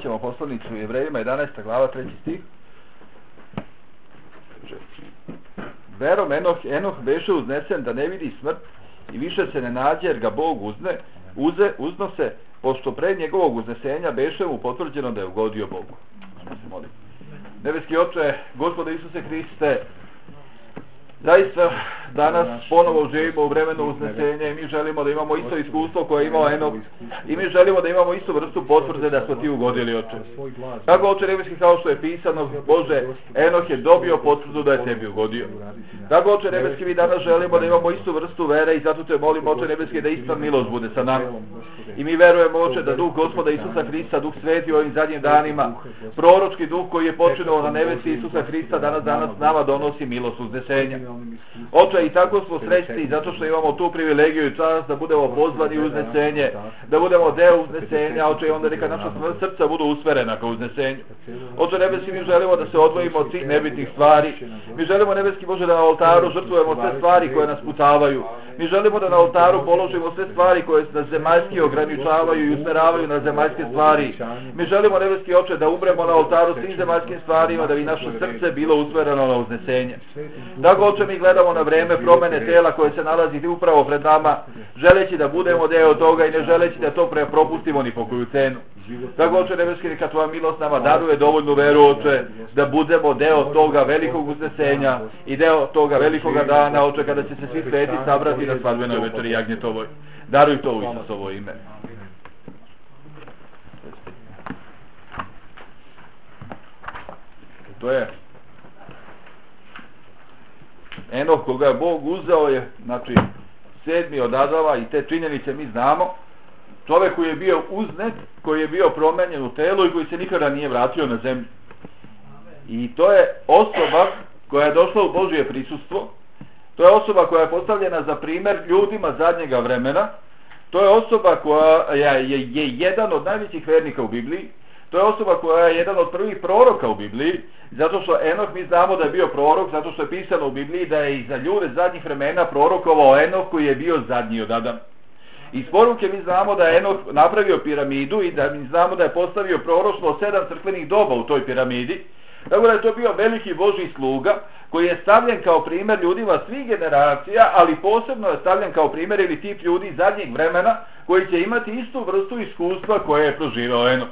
ćemo poslanicu Jevrejima 11. glava 3. stih. Verom Enoh beše uznesen da ne vidi smrt i više se ne nađe jer ga Bog uznose, pošto pre njegovog uznesenja beše mu potvrđeno da je ugodio Bogu. Nebeski Oče, Gospode Isuse Hriste, zaista danas ponovo živimo u vremenu uznesenja i mi želimo da imamo isto iskustvo koje je imao Enoh i mi želimo da imamo istu vrstu potvrde da smo ti ugodili, Oče. Tako, Oče nebeski, kao što je pisano, Bože, Enoh je dobio potvrdu da je tebi ugodio. Tako, Oče nebeski, mi danas želimo da imamo istu vrstu vere i zato te molim, Oče nebeski, da ista milost bude sa nama. I mi verujemo, Oče, da Duh Gospoda Isusa Hrista, Duh Sveti u ovim zadnjim danima, proročki Duh koji je počinao na nebesi Isusa Hrista, danas nama donosi milost uznesenja. Oče, i tako smo srećni zato što imamo tu privilegiju i čast da budemo pozvani u uznesenje, da budemo deo uznesenja, Oče, i onda neka naša srca budu usmerena ka uznesenju. Oče nebeski, mi želimo da se odvojimo od svih nebitnih stvari. Mi želimo, nebeski Bože, da na oltaru žrtvujemo sve stvari koje nas putavaju. Mi želimo da na oltaru položimo sve stvari koje nas zemaljski ograničavaju i usmeravaju na zemaljske stvari. Mi želimo, nebeski Oče, da umremo na oltaru svim zemaljskim stvarima, da bi naše srce bilo usmereno na uznesenje. Tako, Oče, mi gledamo na vreme promene tela koje se nalazi upravo pred nama, želeći da budemo deo toga i ne želeći da to propustimo ni po koju cenu. Tako, Oče nebeski, neka tvoja milost nama daruje dovoljnu veru, Oče, da budemo deo toga velikog uznesenja i deo toga velikoga dana, Oče, kada će se svi sveti sabrati na svadbenoj večeri jagnjetovoj. Daruj to u Isusovo ime. To je Enoh koga je Bog uzeo je, znači, 7. od Adama i te činjenice mi znamo. Čovjek koji je bio uznet, koji je bio promenjen u telu i koji se nikada nije vratio na zemlju. I to je osoba koja je došla u Božje prisustvo. To je osoba koja je postavljena za primjer ljudima zadnjega vremena. To je osoba koja je jedan od najvećih vernika u Bibliji. To je osoba koja je jedan od prvih proroka u Bibliji, zato što Enoh, mi znamo da je bio prorok, zato što je pisano u Bibliji da je i za ljude zadnjih vremena prorokovao Enoh koji je bio zadnji od Adama. Iz poruke mi znamo da je Enoh napravio piramidu i da mi znamo da je postavio proroštvo 7 crkvenih doba u toj piramidi. Tako da je to bio veliki Božji sluga koji je stavljen kao primjer ljudima svih generacija, ali posebno je stavljen kao primjer ili tip ljudi zadnjeg vremena koji će imati istu vrstu iskustva koje je proživao Enoh.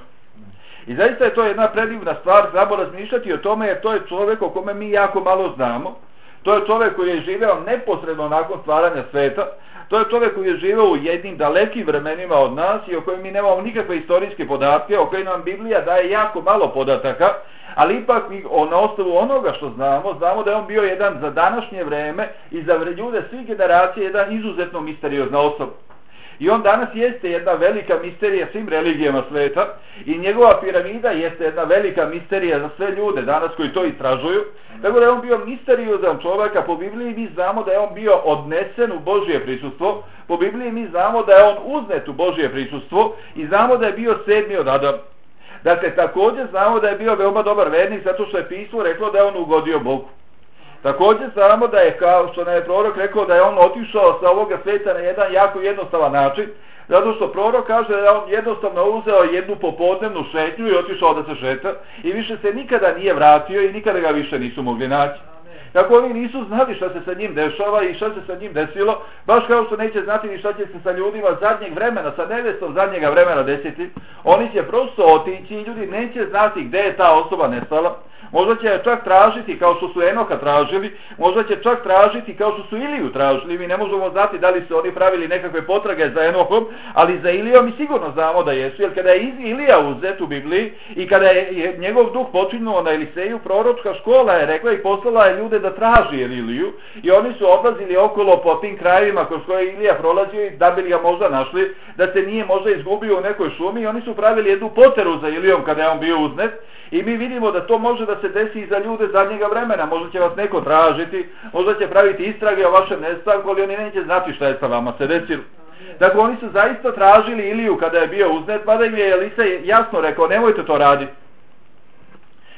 I zaista je to jedna predivna stvar, znamo razmišljati o tome, jer to je čovjek o kome mi jako malo znamo. To je čovjek koji je živeo neposredno nakon stvaranja sveta. To je čovjek koji je živeo u jednim dalekim vremenima od nas i o kojem mi nemamo nikakve istorijske podatke, o kojim nam Biblija daje jako malo podataka, ali ipak mi na osnovu onoga što znamo da je on bio jedan za današnje vreme i za ljude svih generacija jedan izuzetno misteriozna osoba. I on danas jeste jedna velika misterija svim religijama sveta i njegova piramida jeste jedna velika misterija za sve ljude danas koji to istražuju. Tako da je on bio misteriozan čovjek, a po Bibliji mi znamo da je on bio odnesen u Božje prisustvo. Po Bibliji mi znamo da je on uznet u Božje prisustvo i znamo da je bio 7. od Adama. Dakle, također znamo da je bio veoma dobar vernik zato što je pismo reklo da je on ugodio Bogu. Također znamo da je, kao što nam je prorok rekao, da je on otišao sa ovoga sveta na jedan jako jednostavan način, zato što prorok kaže da je on jednostavno uzeo jednu popodnevnu šetnju i otišao da se šeta i više se nikada nije vratio i nikada ga više nisu mogli naći. Tako oni nisu znali šta se sa njim dešava i šta se sa njim desilo, baš kao što neće znati ni šta će se sa ljudima zadnjeg vremena, sa nevestom zadnjega vremena desiti. Oni će prosto otići i ljudi neće znati gdje je ta osoba nestala. Možda će čak tražiti kao što su Enoha tražili, možda će čak tražiti kao što su Iliju tražili. Mi ne možemo znati da li su oni pravili nekakve potrage za Enohom, ali za Ilijom mi sigurno znamo da jesu, jer kada je Ilija uzet u Bibliji i kada je njegov duh počinio na Eliseju, proročka škola je rekla i poslala je ljude da traži Iliju i oni su odlazili okolo po tim krajevima kroz koje Ilija prolazio i da bi ga možda našli, da se nije možda izgubio u nekoj šumi i oni su pravili jednu poteru za Ilijom kada je on bio uznet. I mi vidimo da to može da se desi i za ljude zadnjega vremena. Možda će vas neko tražiti, možda će praviti istrage o vašem nestanku, ali oni neće znati šta je sa vama se desilo. Dakle, oni su zaista tražili Iliju kada je bio uznet, mada im je Elisa jasno rekao, nemojte to raditi.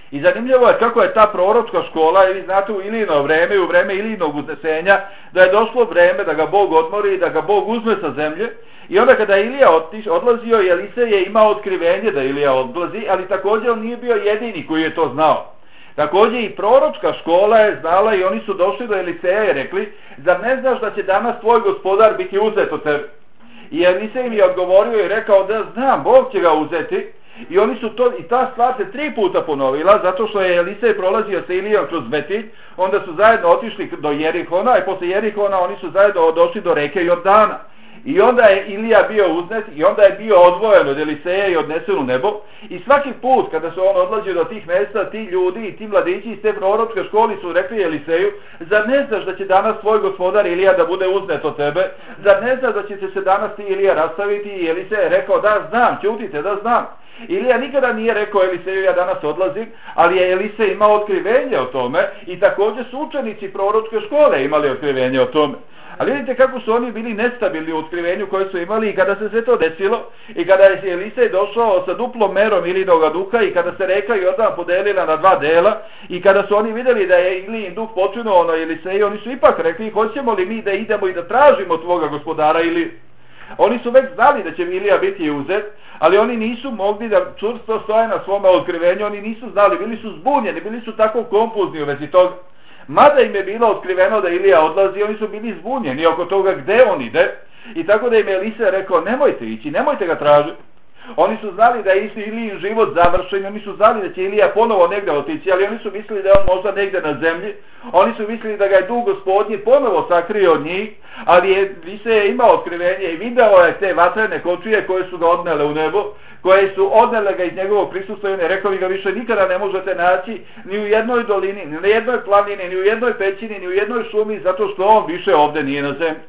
I zanimljivo je kako je ta proročka škola, i vi znate u Ilijino vreme i u vreme Ilijinog uznesenja, da je došlo vreme da ga Bog odmori i da ga Bog uzme sa zemlje. I onda kada je Ilija odlazio, Elisej je imao otkrivenje da Ilija odlazi, ali također on nije bio jedini koji je to znao. Također i proročka škola je znala i oni su došli do Eliseja i rekli, zar ne znaš da će danas tvoj gospodar biti uzet od tebe? I Elisej im je odgovorio i rekao da znam, Bog će ga uzeti. I oni su to, i ta stvar se 3 puta ponovila, zato što je Elisej prolazio sa Ilijom kroz Betilj, onda su zajedno otišli do Jerihona i posle Jerihona oni su zajedno došli do reke Jordana. I onda je Ilija bio uznet i onda je bio odvojen od Eliseja i odnesen u nebo. I svaki put kada su on odlazio do tih mjesta, ti ljudi i ti mladići iz te proročke škole su rekli Eliseju, zar ne znaš da će danas tvoj gospodar Ilija da bude uznet od tebe? Zar ne znaš da će se danas ti Ilija rastaviti? I Elisej je rekao da znam, ćutite da znam. Ilija nikada nije rekao Eliseju ja danas odlazim, ali je Elisej imao otkrivenje o tome i također su učenici proročke škole imali otkrivenje o tome. Ali vidite kako su oni bili nestabilni u otkrivenju koje su imali i kada se sve to desilo i kada je Elisej došao sa duplom merom Ilijinoga duha i kada se reka Jordan podelila na 2 dela i kada su oni vidjeli da je Ilijin duh počinuo na Eliseju, oni su ipak rekli hoćemo li mi da idemo i da tražimo tvoga gospodara ili... Oni su već znali da će Ilija biti uzet, ali oni nisu mogli da čvrsto stoje na svome otkrivenju, oni nisu znali, bili su zbunjeni, bili su tako konfuzni u vezi toga. Mada im je bilo otkriveno da Ilija odlazi, oni su bili zbunjeni oko toga gde on ide i tako da im je Elisej rekao nemojte ići, nemojte ga tražiti. Oni su znali da je Ilijin život završen, oni su znali da će Ilija ponovo negdje otići, ali oni su mislili da je on možda negdje na zemlji, oni su mislili da ga je duh Gospodnji ponovo sakrio od njih, ali Elisej je imao otkrivenje i video je te vatrene kočije koje su ga odnele u nebo, koje su odnele ga iz njegovog prisustva i on je rekao vi ga više nikada ne možete naći ni u jednoj dolini, ni u jednoj planini, ni u jednoj pećini, ni u jednoj šumi, zato što on više ovdje nije na zemlji.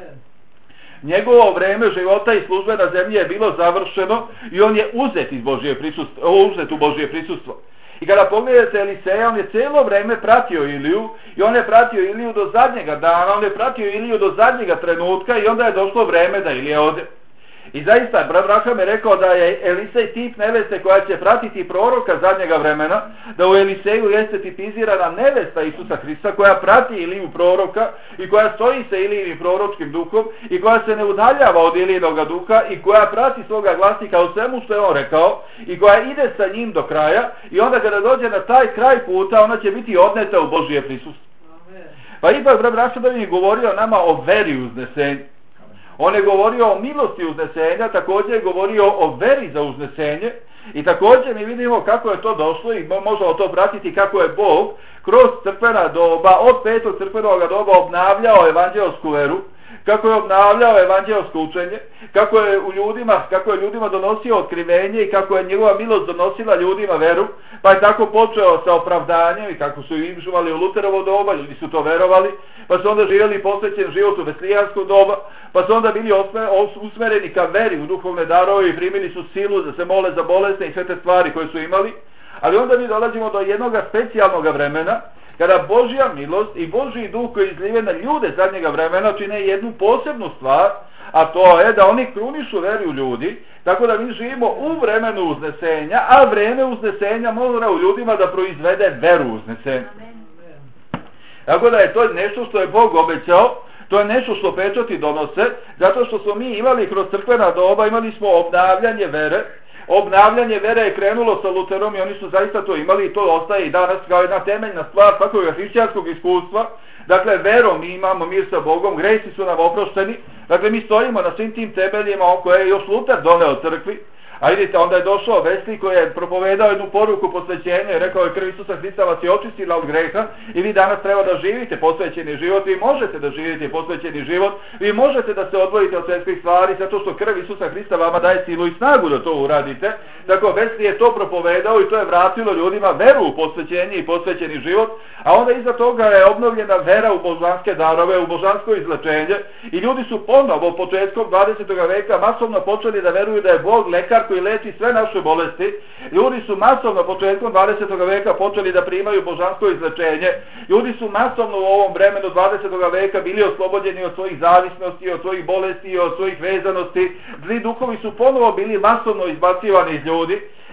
Njegovo vreme života i službe na zemlji je bilo završeno i on je uzet u Božje prisustvo. I kada pogledate Eliseja, on je cijelo vreme pratio Iliju i on je pratio Iliju do zadnjega dana, on je pratio Iliju do zadnjega trenutka i onda je došlo vreme da Ilija ode. I zaista, brat Braham je rekao da je Elisej tip neveste koja će pratiti proroka zadnjega vremena, da u Eliseju jeste tipizirana nevesta Isusa Hrista koja prati Iliju proroka i koja stoji sa Ilijim proročkim duhom i koja se ne udaljava od Ilijinoga duha i koja prati svoga glasnika u svemu što je on rekao i koja ide sa njim do kraja i onda kada dođe na taj kraj puta ona će biti odneta u Božje prisustvo. Pa ipak brat Braham je govorio nama o veri uznesenju. On je govorio o milosti uznesenja, također je govorio o veri za uznesenje i također mi vidimo kako je to došlo i možemo to pratiti kako je Bog kroz crkvena doba, od 5. crkvenog doba obnavljao evanđelsku veru, kako je obnavljao evanđelsko učenje, kako je ljudima donosio otkrivenje i kako je njegova milost donosila ljudima veru, pa je tako počeo sa opravdanjem i kako su živali u Luterovo doba, ljudi su to verovali, pa su onda živjeli posvećen život u Veslijansko doba, pa su onda bili usmereni ka veri u duhovne darove i primili su silu da se mole za bolesne i sve te stvari koje su imali, ali onda mi dolazimo do jednog specijalnog vremena kada Božja milost i Božji duh koji izlive na ljude zadnjega vremena čine jednu posebnu stvar, a to je da oni krunišu veru ljudi, tako da mi živimo u vremenu uznesenja, a vreme uznesenja mora u ljudima da proizvede veru uznesenja. Tako da je to nešto što je Bog obećao, to je nešto što pečati donose, zato što smo mi imali kroz crkvena doba, imali smo obnavljanje vere. Obnavljanje vere je krenulo sa Luterom i oni su zaista to imali i to ostaje i danas kao jedna temeljna stvar svakog hrišćanskog iskustva. Dakle, verom mi imamo mir sa Bogom, gresi su nam oprošteni, dakle mi stojimo na svim tim temeljima koje je još Luter doneo crkvi. A vidite, onda je došao Wesley koji je propovedao jednu poruku posvećenja i rekao je krv Isusa Hrista vas je očistila od greha i vi danas treba da živite posvećeni život, vi možete da živite posvećeni život, vi možete da se odvojite od svjetskih stvari zato što krv Isusa Hrista vama daje silu i snagu da to uradite. Dakle, Wesley je to propovedao i to je vratilo ljudima veru u posvećenje i posvećeni život, a onda iza toga je obnovljena vera u božanske darove, u božansko izlečenje i ljudi su ponovo početkom 20. veka masovno počeli da veruju da je Bog lekar koji leči sve naše bolesti. Ljudi su masovno početkom 20. veka počeli da primaju božansko izlečenje. Ljudi su masovno u ovom vremenu 20. veka bili oslobođeni od svojih zavisnosti, od svojih bolesti, od svojih vezanosti. Zli duhovi su ponovo bili masovno izbacivani iz ljudi.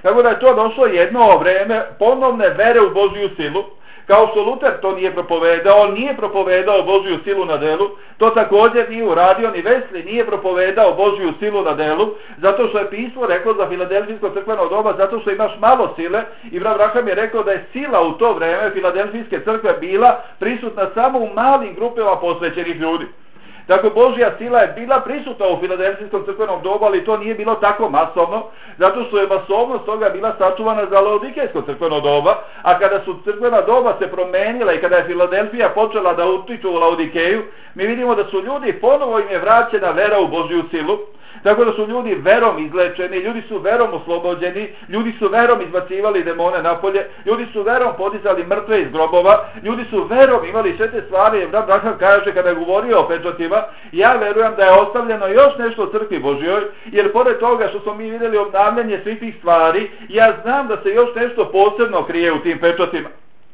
Tako da je to došlo jedno vreme ponovne vere u Božju silu. Kao što Luter to nije propovedao Božju silu na delu, to također nije uradio ni Wesley, nije propovedao Božju silu na delu, zato što je pismo reklo za filadelfijsko crkveno doba, zato što imaš malo sile, i brat Braham je rekao da je sila u to vreme filadelfijske crkve bila prisutna samo u malim grupama posvećenih ljudi. Tako Božja sila je bila prisutna u filadelfijskom crkvenom dobu, ali to nije bilo tako masovno, zato što je masovnost toga bila sačuvana za laodikejsko crkveno doba, a kada su crkvena doba se promenila i kada je Filadelfija počela da utiču u Laodikeju, mi vidimo da su ljudi, ponovo im je vraćena vera u Božju silu, tako da su ljudi verom izlečeni, ljudi su verom oslobođeni, ljudi su verom izbacivali demone napolje, ljudi su verom podizali mrtve iz grobova, ljudi su verom imali sve te stvari. Brat Braham kaže kada je govorio o pečatima, ja verujem da je ostavljeno još nešto u crkvi Božjoj, jer pored toga što smo mi vidjeli obnavljanje svih tih stvari, ja znam da se još nešto posebno krije u tim pečatima.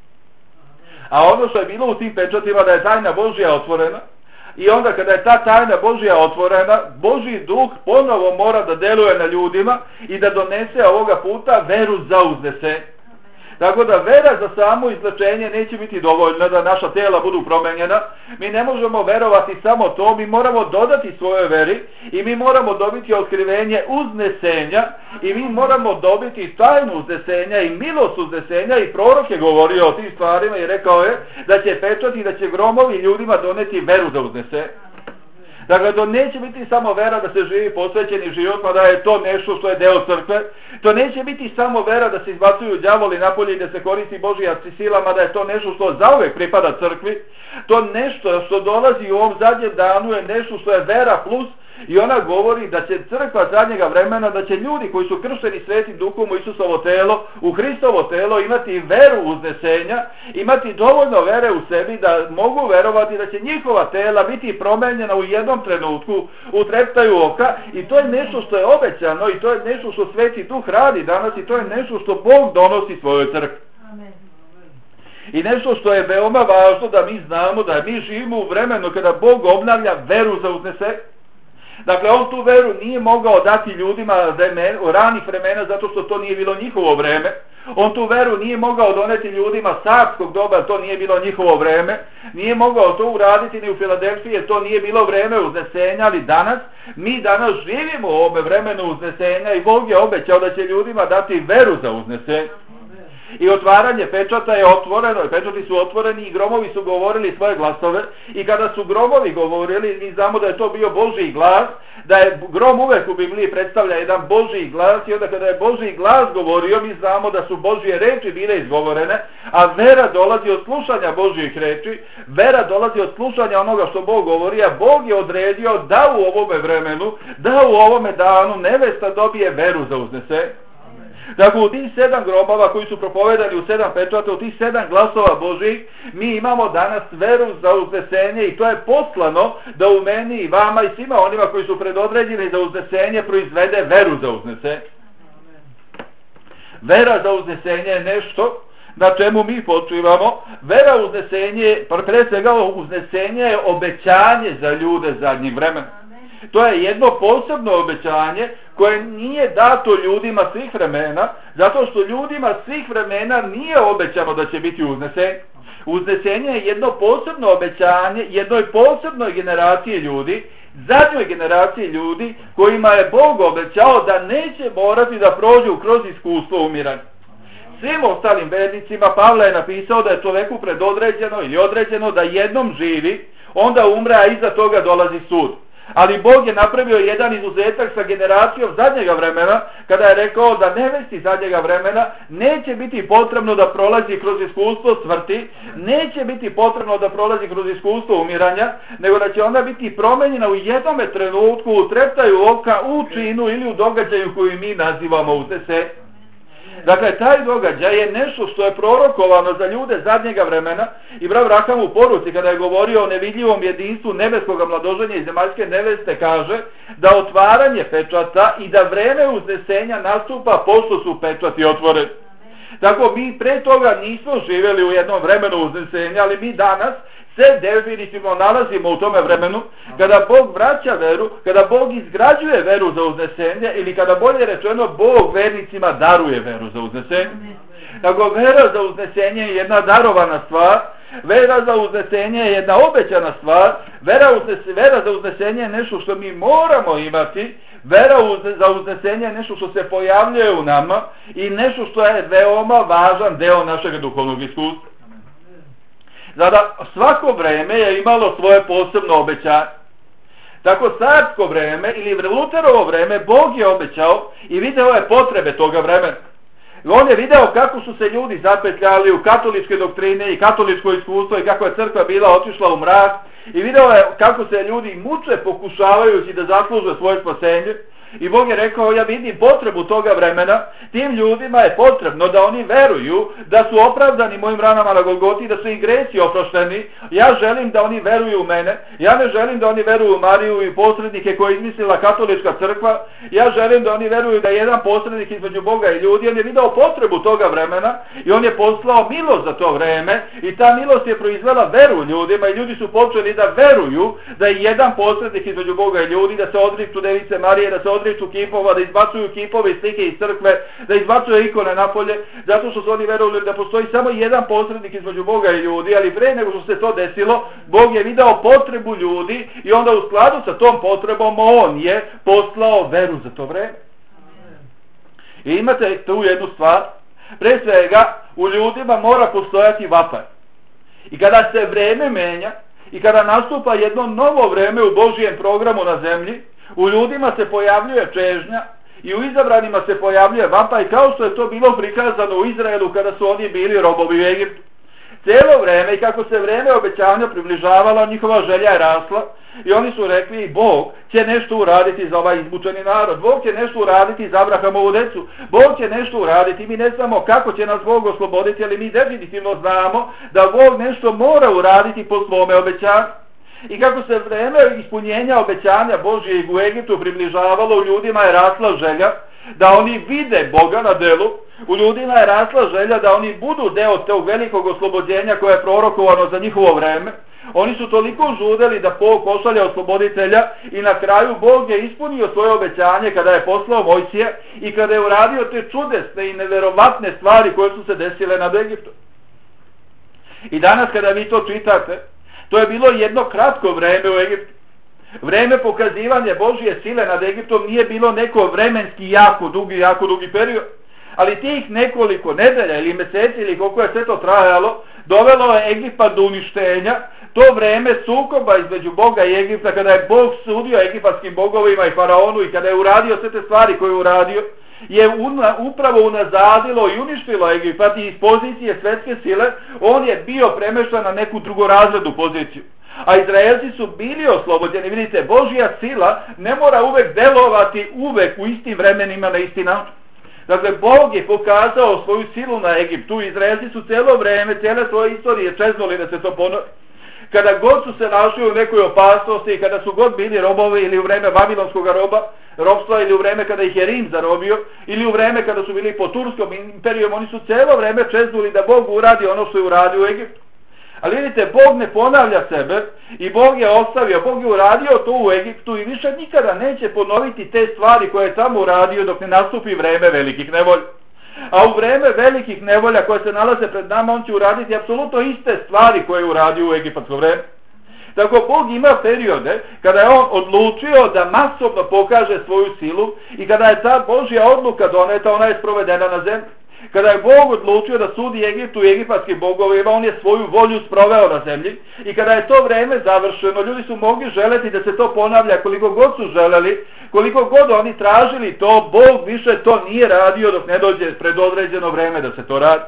A ono što je bilo u tim pečatima, da je tajna Božja otvorena, i onda kada je ta tajna Božja otvorena, Božji duh ponovo mora da deluje na ljudima i da donese ovoga puta veru za uznesenje. Tako da vera za samo izlečenje neće biti dovoljna da naša tela budu promenjena. Mi ne možemo verovati samo to, mi moramo dodati svojoj veri i mi moramo dobiti otkrivenje uznesenja i mi moramo dobiti tajnu uznesenja i milost uznesenja, i prorok je govorio o tim stvarima i rekao je da će pečati i da će gromovi ljudima doneti veru za uznesenje. Dakle, to neće biti samo vera da se živi posvećeni život, pa da je to nešto što je deo crkve. To neće biti samo vera da se izbacuju đavoli napolje i da se koristi Božja silama, da je to nešto što zauvek pripada crkvi. To nešto što dolazi u ovom zadnjem danu je nešto što je vera plus, i ona govori da će crkva zadnjega vremena, da će ljudi koji su kršteni Svetim Duhom u Isusovo telo, u Hristovo telo, imati veru uznesenja, imati dovoljno vere u sebi da mogu verovati da će njihova tela biti promenjena u jednom trenutku, u treptaju oka, i to je nešto što je obećano, i to je nešto što Sveti Duh radi danas, i to je nešto što Bog donosi svojoj crkvi. Amen. I nešto što je veoma važno da mi znamo, da mi živimo u vremenu kada Bog obnavlja veru za uznesenje. Dakle, on tu veru nije mogao dati ljudima u ranih vremena zato što to nije bilo njihovo vreme. On tu veru nije mogao doneti ljudima carskog doba, to nije bilo njihovo vreme. Nije mogao to uraditi ni u Filadelfiji, jer to nije bilo vreme uznesenja, ali mi danas živimo u ovome vremenu uznesenja i Bog je obećao da će ljudima dati veru za uznesenje. I otvaranje pečata je otvoreno, pečati su otvoreni i gromovi su govorili svoje glasove, i kada su gromovi govorili, mi znamo da je to bio Božji glas, da je grom uvek u Bibliji predstavlja jedan Božji glas, i onda kada je Božji glas govorio, mi znamo da su Božje reči bile izgovorene, a vera dolazi od slušanja Božjih reči, vera dolazi od slušanja onoga što Bog govori, a Bog je odredio da u ovome vremenu, da u ovome danu nevesta dobije veru za uznesenje. Dakle, u tih 7 grobova koji su propovedani u 7 pečata, u tih 7 glasova Božih, mi imamo danas veru za uznesenje, i to je poslano da u meni i vama i svima onima koji su predodređeni za uznesenje proizvede veru za uznesenje. Vera za uznesenje je nešto na čemu mi počivamo. Vera u uznesenje, pre svega uznesenje je obećanje za ljude zadnjih vremena. To je jedno posebno obećanje koje nije dato ljudima svih vremena, zato što ljudima svih vremena nije obećano da će biti uznesenje. Uznesenje je jedno posebno obećanje jednoj posebnoj generaciji ljudi, zadnjoj generaciji ljudi kojima je Bog obećao da neće morati da prođu kroz iskustvo umiranja. Svim ostalim vernicima Pavle je napisao da je čoveku predodređeno ili određeno da jednom živi, onda umre, a iza toga dolazi sud. Ali Bog je napravio jedan izuzetak sa generacijom zadnjega vremena, kada je rekao da nevesti zadnjega vremena neće biti potrebno da prolazi kroz iskustvo smrti, neće biti potrebno da prolazi kroz iskustvo umiranja, nego da će ona biti promenjena u jednome trenutku, u treptaju oka, u činu ili u događaju koju mi nazivamo uznesenje. Dakle, taj događaj je nešto što je prorokovano za ljude zadnjega vremena, i brat Braham u poruci, kada je govorio o nevidljivom jedinstvu nebeskog mladoženja i zemaljske neveste, kaže da otvaranje pečata i da vreme uznesenja nastupa pošto su pečati otvoreni. Tako mi pre toga nismo živjeli u jednom vremenu uznesenja, ali mi danas se definitivno nalazimo u tome vremenu kada Bog vraća veru, kada Bog izgrađuje veru za uznesenje ili kada bolje rečeno Bog vernicima daruje veru za uznesenje. Tako vera za uznesenje je jedna darovana stvar, vera za uznesenje je jedna obećana stvar, vera za uznesenje je nešto što mi moramo imati, vera za uznesenje je nešto što se pojavljuje u nama i nešto što je veoma važan deo našeg duhovnog iskustva. Zada svako vreme je imalo svoje posebno obećanje. Tako carsko vreme ili Luterovo vreme Bog je obećao i video je potrebe toga vremena. On je video kako su se ljudi zapetljali u katoličke doktrine i katoličko iskustvo i kako je crkva bila otišla u mrak i video je kako se ljudi muče pokušavajući da zasluže svoje spasenje. I Bog je rekao, ja vidim potrebu toga vremena, tim ljudima je potrebno da oni veruju da su opravdani mojim ranama na Golgoti, da su im gresi oprošteni. Ja želim da oni veruju u mene, ja ne želim da oni veruju u Mariju i posrednike koje je izmislila katolička crkva, ja želim da oni veruju da je jedan posrednik između Boga i ljudi. On je video potrebu toga vremena i on je poslao milost za to vreme i ta milost je proizvela veru ljudima i ljudi su počeli da veruju da je jedan posrednik između Boga i ljudi, da se odriču Device Marije, da se odriču kipova, da izbacuju kipove i slike iz crkve, da izbacuju ikone napolje, zato što su oni verovali da postoji samo jedan posrednik između Boga i ljudi, ali pre nego što se to desilo, Bog je video potrebu ljudi i onda u skladu sa tom potrebom on je poslao veru za to vreme. I imate tu jednu stvar, pre svega u ljudima mora postojati vapaj. I kada se vreme menja i kada nastupa jedno novo vreme u Božijem programu na zemlji, u ljudima se pojavljuje čežnja i u izabranima se pojavljuje vapaj, kao što je to bilo prikazano u Izraelu kada su oni bili robovi u Egiptu. Cijelo vreme i kako se vreme obećanja približavalo, njihova želja je rasla i oni su rekli, Bog će nešto uraditi za ovaj izmučeni narod, Bog će nešto uraditi za Abrahamovu decu, Bog će nešto uraditi. Mi ne znamo kako će nas Bog osloboditi, ali mi definitivno znamo da Bog nešto mora uraditi po svome obećanju. I kako se vreme ispunjenja obećanja Božijeg u Egiptu približavalo, u ljudima je rasla želja da oni vide Boga na delu, u ljudima je rasla želja da oni budu deo tog velikog oslobođenja koje je prorokovano za njihovo vreme. Oni su toliko žudeli da Bog pošalje osloboditelja i na kraju Bog je ispunio svoje obećanje kada je poslao Mojsija i kada je uradio te čudesne i neverovatne stvari koje su se desile nad Egiptom. I danas kada vi to čitate, to je bilo jedno kratko vreme u Egiptu. Vreme pokazivanja Božije sile nad Egiptom nije bilo neko vremenski jako dugi period. Ali tih nekoliko nedelja ili meseci ili koliko je sve to trajalo, dovelo je Egipat do uništenja. To vreme sukoba između Boga i Egipta, kada je Bog sudio egipatskim bogovima i faraonu i kada je uradio sve te stvari koje je uradio, je upravo unazadilo i uništilo Egipat i iz pozicije svetske sile on je bio premešten na neku drugorazrednu poziciju. A Izraelci su bili oslobođeni. Vidite, Božja sila ne mora uvek delovati uvek u istim vremenima na isti način. Dakle, Bog je pokazao svoju silu na Egiptu. Izraelci su cijelo vreme, cijele svoje istorije čeznuli da se to ponovi. Kada god su se našli u nekoj opasnosti i kada su god bili robovi ili u vreme Vavilonskog robstva ili u vreme kada ih je Rim zarobio ili u vreme kada su bili pod Turskom imperijom, oni su cijelo vreme čeznuli da Bog uradi ono što je uradio u Egiptu. Ali vidite, Bog ne ponavlja sebe i Bog je ostavio, Bog je uradio to u Egiptu i više nikada neće ponoviti te stvari koje je tamo uradio dok ne nastupi vreme velikih nevolja. A u vreme velikih nevolja koje se nalaze pred nama, on će uraditi apsolutno iste stvari koje je uradio u egipatsko vreme. Tako Bog ima periode kada je on odlučio da masovno pokaže svoju silu i kada je ta Božja odluka doneta, ona je sprovedena na zemlji. Kada je Bog odlučio da sudi Egiptu i egipatskim bogovima, on je svoju volju sproveo na zemlji i kada je to vreme završeno, ljudi su mogli želeti da se to ponavlja koliko god su želeli, koliko god oni tražili to, Bog više to nije radio dok ne dođe predodređeno vreme da se to radi.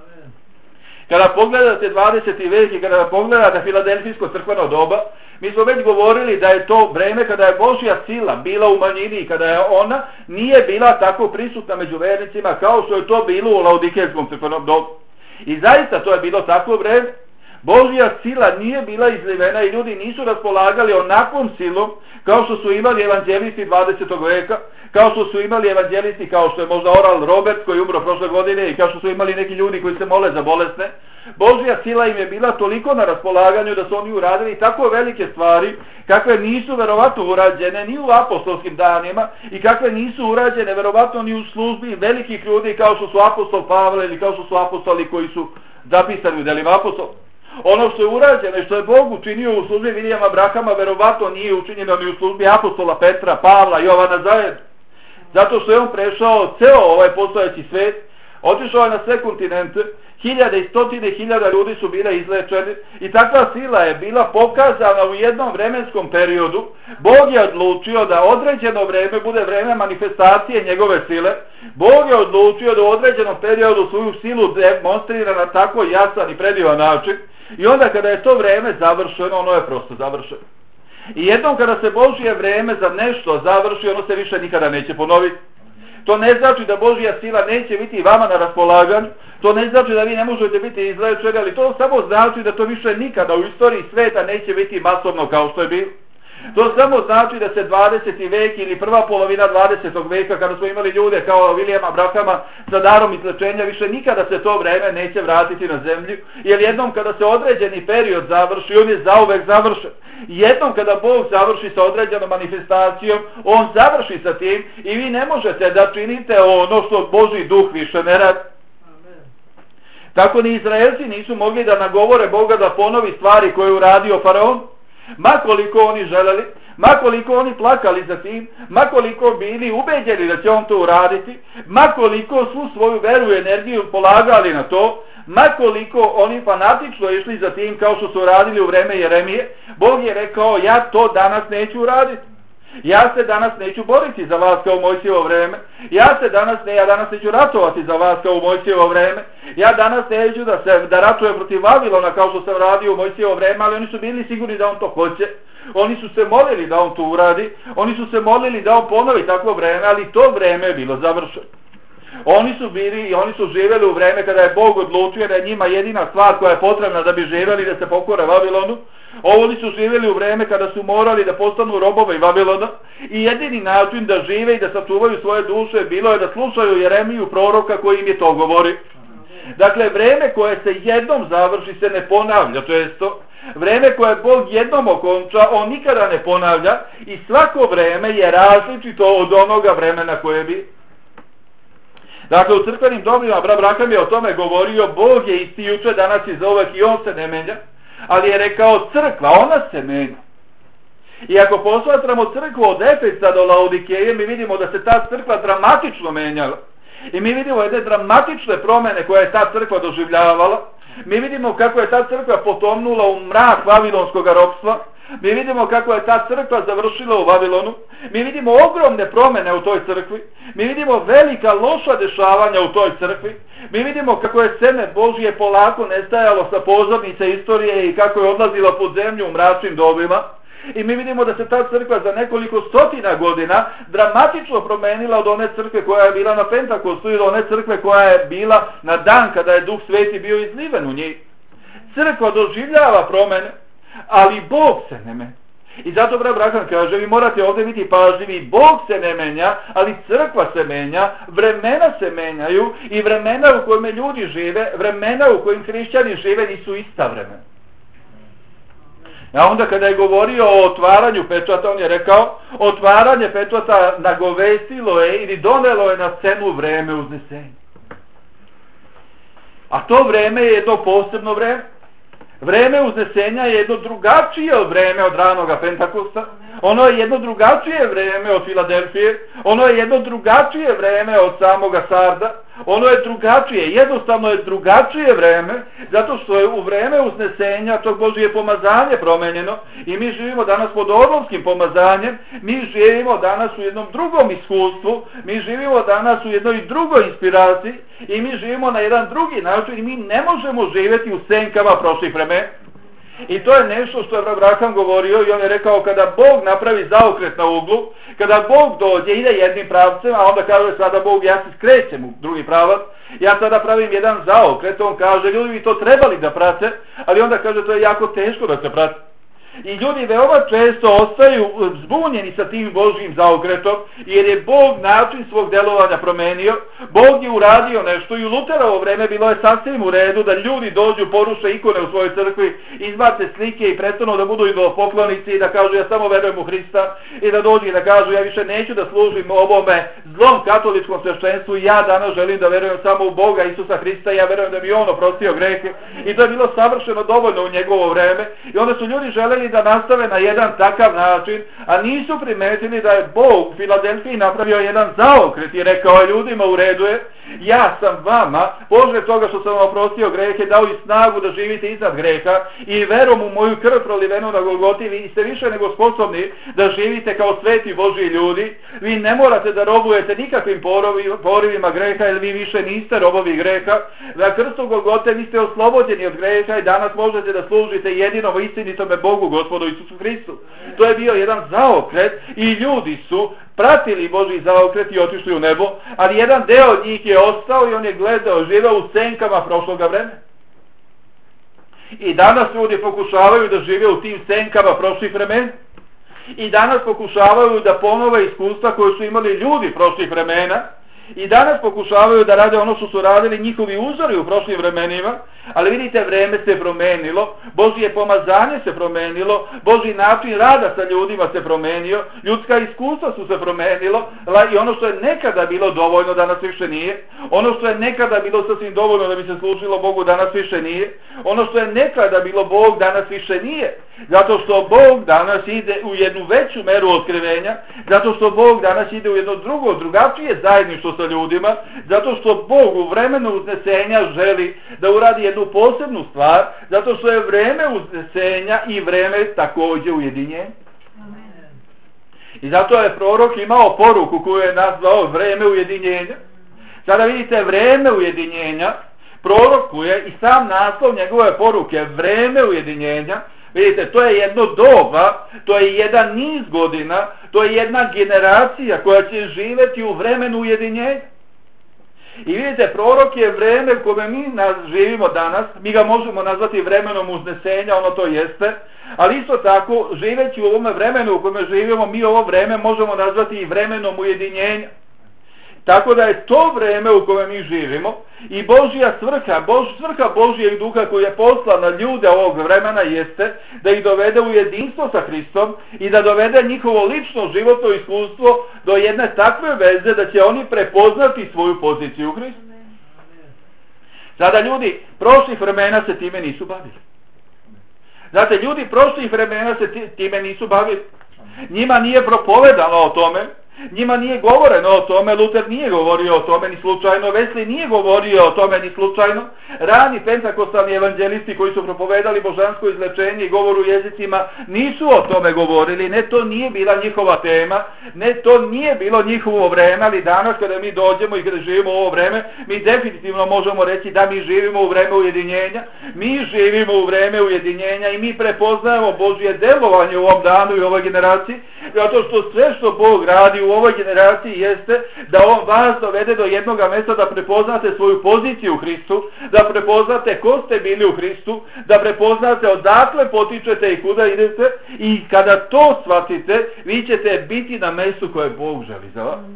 Kada pogledate 20. vijek i kada pogledate Filadelfijsko crkveno doba, mi smo već govorili da je to vreme kada je Božja sila bila u manjini i kada je ona nije bila tako prisutna među vernicima kao što je to bilo u Laodikejskom crkvenom dobu. I zaista to je bilo takvo vreme. Božja sila nije bila izlivena i ljudi nisu raspolagali onakvom silom kao što su imali evanđelisti 20. veka, kao što su imali evanđelisti kao što je možda Oral Roberts koji je umro prošle godine i kao što su imali neki ljudi koji se mole za bolesne. Božja sila im je bila toliko na raspolaganju da su oni uradili tako velike stvari kakve nisu verovatno urađene ni u apostolskim danima i kakve nisu urađene verovatno ni u službi velikih ljudi kao što su apostol Pavle ili kao što su apostoli koji su zapisani u delima apostola. Ono što je urađeno i što je Bog učinio u službi Vilijama Brahama verovatno nije učinjeno ni u službi apostola Petra, Pavla, Jovana zajedno. Zato što je on prešao ceo ovaj postojeći svet, otišao je na sve kontinente, hiljade i stotine hiljada ljudi su bile izlečeni i takva sila je bila pokazana u jednom vremenskom periodu. Bog je odlučio da određeno vreme bude vreme manifestacije njegove sile. Bog je odlučio da u određenom periodu svoju silu demonstrira na tako jasan i predivan način i onda kada je to vreme završeno, ono je prosto završeno. I jednom kada se Božje vreme za nešto završi, ono se više nikada neće ponoviti. To ne znači da Božja sila neće biti vama na raspolaganju, to ne znači da vi ne možete biti izlečeni, ali to samo znači da to više nikada u istoriji sveta neće biti masovno kao što je bilo. To samo znači da se 20. vek ili prva polovina 20. veka, kada smo imali ljude kao Vilijama Brahama sa darom izlečenja, više nikada se to vreme neće vratiti na zemlju, jer jednom kada se određeni period završi, on je zauvek završen. Jednom kada Bog završi sa određenom manifestacijom, on završi sa tim i vi ne možete da činite ono što Božji duh više ne radi. Tako ni Izraelci nisu mogli da nagovore Boga da ponovi stvari koje je uradio faraon, makoliko oni želeli, makoliko oni plakali za tim, makoliko bili ubeđeni da će on to uraditi, makoliko svu svoju veru i energiju polagali na to, makoliko oni fanatično išli za tim kao što su uradili u vreme Jeremije, Bog je rekao: ja to danas neću uraditi. Ja se danas neću boriti za vas kao u Mojsijevo vreme. Ja danas neću ratovati za vas kao u Mojsijevo vreme. Ja danas neću da ratuje protiv Vavilona kao što sam radio u Mojsijevo vreme, ali oni su bili sigurni da on to hoće. Oni su se molili da on to uradi. Oni su se molili da on ponovi takvo vreme, ali to vreme je bilo završeno. Oni su živjeli u vreme kada je Bog odlučio da je njima jedina stvar koja je potrebna da bi živjeli da se pokore Vavilonu. Oni su živjeli u vreme kada su morali da postanu robovi Vavilona i jedini način da žive i da sačuvaju svoje duše bilo je da slušaju Jeremiju proroka koji im je to govori. Dakle, vreme koje se jednom završi se ne ponavlja često. Vreme koje Bog jednom okonča, on nikada ne ponavlja i svako vreme je različito od onoga vremena koje bi. Dakle, u crkvenim dobrima Braham je o tome govorio: Bog je isti juče, danas i zauvek i on se ne menja. Ali je rekao crkva, ona se menja. I ako posmatramo crkvu od Efesa do Laodikeje, mi vidimo da se ta crkva dramatično menjala. I mi vidimo jedne dramatične promjene koje je ta crkva doživljavala. Mi vidimo kako je ta crkva potonula u mrak vavilonskog ropstva. Mi vidimo kako je ta crkva završila u Vavilonu. Mi vidimo ogromne promjene u toj crkvi. Mi vidimo velika loša dešavanja u toj crkvi. Mi vidimo kako je seme Božje polako nestajalo sa pozornice istorije i kako je odlazilo pod zemlju u mračnim dobima. I mi vidimo da se ta crkva za nekoliko stotina godina dramatično promenila od one crkve koja je bila na Pentakostu i od one crkve koja je bila na dan kada je Duh Sveti bio izliven u njih. Crkva doživljava promene, ali Bog se ne menja. I zato Braham kaže: vi morate ovdje biti pažljivi, Bog se ne menja, ali crkva se menja, vremena se menjaju i vremena u kojima ljudi žive, vremena u kojim hrišćani žive nisu ista vremena. A onda kada je govorio o otvaranju pečata, on je rekao: otvaranje pečata nagovestilo je ili donelo je na scenu vreme uznesenja. A to vreme je jedno posebno vreme. Vreme uznesenja je jedno drugačije vreme od ranoga Pentakosta. Ono je jedno drugačije vreme od Filadelfije. Ono je jedno drugačije vreme od samoga Sarda. Ono je drugačije, jednostavno je drugačije vreme, zato što je u vreme uznesenja tog Božje pomazanje promenjeno i mi živimo danas pod orlovskim pomazanjem, mi živimo danas u jednom drugom iskustvu, mi živimo danas u jednoj drugoj inspiraciji i mi živimo na jedan drugi način i mi ne možemo živjeti u senkama prošlih vremena. I to je nešto što je Braham govorio i on je rekao: kada Bog napravi zaokret na uglu, kada Bog dođe, ide jednim pravcem, a onda kaže: sada Bog, ja se skrećem u drugi pravac, ja sada pravim jedan zaokret, on kaže: ljudi bi to trebali da prate, ali onda kaže: to je jako teško da se prati. I ljudi veoma često ostaju zbunjeni sa tim Božjim zaokretom, jer je Bog način svog delovanja promenio. Bog je uradio nešto i u Luterovo vreme bilo je sasvim u redu da ljudi dođu, poruše ikone u svojoj crkvi, izbace slike i prestanu da budu idolopoklonici i da kažu ja samo verujem u Hrista i da dođu i da kažu ja više neću da služim ovome zlom katoličkom sveštenstvu, ja danas želim da verujem samo u Boga Isusa Hrista, ja verujem da mi on oprostio grehe. I to je bilo savršeno dovoljno u njegovo vreme i onda su ljudi želeli da nastave na jedan takav način, a nisu primetili da je Bog u Filadelfiji napravio jedan zaokret i rekao ljudima u redu je, ja sam vama, pored toga što sam vam oprostio grehe, dao i snagu da živite iznad greha i verom u moju krv prolivenu na Golgoti, vi ste više nego sposobni da živite kao sveti Božji ljudi, vi ne morate da robujete nikakvim porivima greha, jer vi više niste robovi greha, na krstu Golgote vi ste oslobođeni od greha i danas možete da služite jedinom istinitome Bogu, Gospodu Isusu Hristu. To je bio jedan zaokret i ljudi su pratili Božji zaokret i otišli u nebo, ali jedan deo njih je ostao i on je gledao, živeo u senkama prošloga vremena. I danas ljudi pokušavaju da žive u tim senkama prošlih vremena. I danas pokušavaju da ponove iskustva koje su imali ljudi prošlih vremena. I danas pokušavaju da rade ono što su radili njihovi uzori u prošlim vremenima, ali vidite, vreme se promenilo, Božje pomazanje se promenilo, Božji način rada sa ljudima se promenio, ljudska iskustva su se promenilo i ono što je nekada bilo dovoljno danas više nije, ono što je nekada bilo sasvim dovoljno da bi se služilo Bogu danas više nije, ono što je nekada bilo Bog danas više nije, zato što Bog danas ide u jednu veću meru otkrivenja, zato što Bog danas ide u jedno drugačije zajedništvo sa ljudima, zato što Bog u vremenu uznesenja želi da uradi jednu posebnu stvar, zato što je vreme uznesenja i vreme također ujedinjenja. I zato je prorok imao poruku koju je nazvao vreme ujedinjenja. Sada vidite, vreme ujedinjenja prorokuje i sam naslov njegove poruke, vreme ujedinjenja. Vidite, to je jedno doba, to je jedan niz godina, to je jedna generacija koja će živjeti u vremenu ujedinjenja. I vidite, prorok je vreme u kome mi živimo danas, mi ga možemo nazvati vremenom uznesenja, ono to jeste, ali isto tako, živeći u ovome vremenu u kome živimo, mi ovo vreme možemo nazvati i vremenom ujedinjenja. Tako da je to vreme u kojem mi živimo i Božja svrha Božjeg duha koji je poslan na ljude ovog vremena jeste da ih dovede u jedinstvo sa Hristom i da dovede njihovo lično životno iskustvo do jedne takve veze da će oni prepoznati svoju poziciju u Hristu. Sada ljudi prošlih vremena se time nisu bavili. Znate, ljudi prošlih vremena se time nisu bavili. Njima nije propovedano o tome. Njima nije govoreno o tome, Luter nije govorio o tome ni slučajno, Wesley nije govorio o tome ni slučajno, rani pentakostalni evanđelisti koji su propovedali božansko izlečenje i govor u jezicima nisu o tome govorili, ne, to nije bila njihova tema, ne, to nije bilo njihovo vreme, ali danas kada mi dođemo i kada živimo u ovo vreme, mi definitivno možemo reći da mi živimo u vreme ujedinjenja, mi živimo u vreme ujedinjenja i mi prepoznajemo Božje delovanje u ovom danu i u ovoj generaciji, zato što sve što Bog radi u ovoj generaciji jeste da on vas dovede do jednog mjesta da prepoznate svoju poziciju u Hristu, da prepoznate ko ste bili u Hristu, da prepoznate odakle potičete i kuda idete i kada to shvatite, vi ćete biti na mjestu koje Bog želi za vas.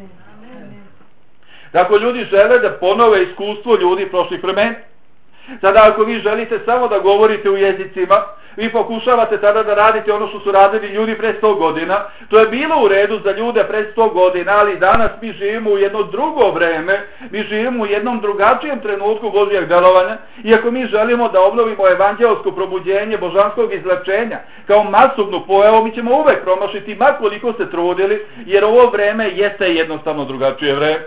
Dakle, ljudi žele da ponove iskustvo ljudi prošlih vremena. Sada ako vi želite samo da govorite u jezicima, vi pokušavate tada da radite ono što su radili ljudi pre 100 godina. To je bilo u redu za ljude pre 100 godina, ali danas mi živimo u jedno drugo vreme, mi živimo u jednom drugačijem trenutku Božjeg delovanja. Iako mi želimo da obnovimo evanđelsko probuđenje božanskog izlečenja kao masovnu pojavu, mi ćemo uvek promašiti ma koliko se trudili, jer ovo vreme jeste jednostavno drugačije vreme.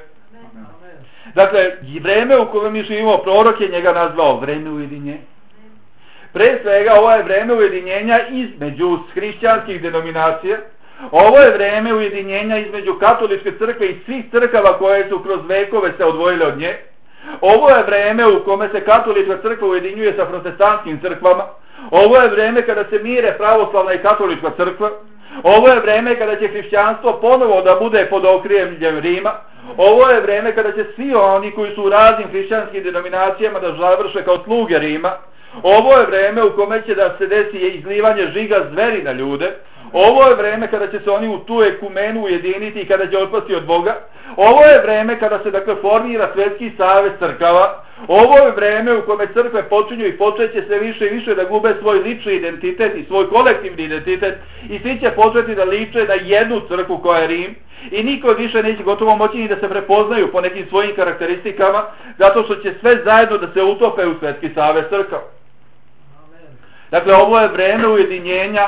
Dakle, vreme u kojem mi živimo, prorok je njega nazvao vreme ujedinjenja. Pre svega, ovo je vreme ujedinjenja između hrišćanskih denominacija, ovo je vreme ujedinjenja između katoličke crkve i svih crkava koje su kroz vekove se odvojile od nje, ovo je vreme u kome se katolička crkva ujedinjuje sa protestantskim crkvama, ovo je vreme kada se mire pravoslavna i katolička crkva, ovo je vreme kada će hrišćanstvo ponovo da bude pod okriljem Rima, ovo je vreme kada će svi oni koji su u raznim hrišćanskim denominacijama da završe kao sluge Rima, Ovo je vreme u kome će da se desi izlivanje žiga zveri na ljude. Ovo je vreme kada će se oni u tu ekumenu ujediniti i kada će otpasti od Boga. Ovo je vreme kada se dakle formira Svetski savez crkava. Ovo je vreme u kome crkve počinju i počeće sve više i više da gube svoj lični identitet i svoj kolektivni identitet i svi će početi da liče na jednu crkvu koja je Rim i niko više neće gotovo moći ni da se prepoznaju po nekim svojim karakteristikama zato što će sve zajedno da se utope u Svetski savez crkava. Dakle, ovo je vreme ujedinjenja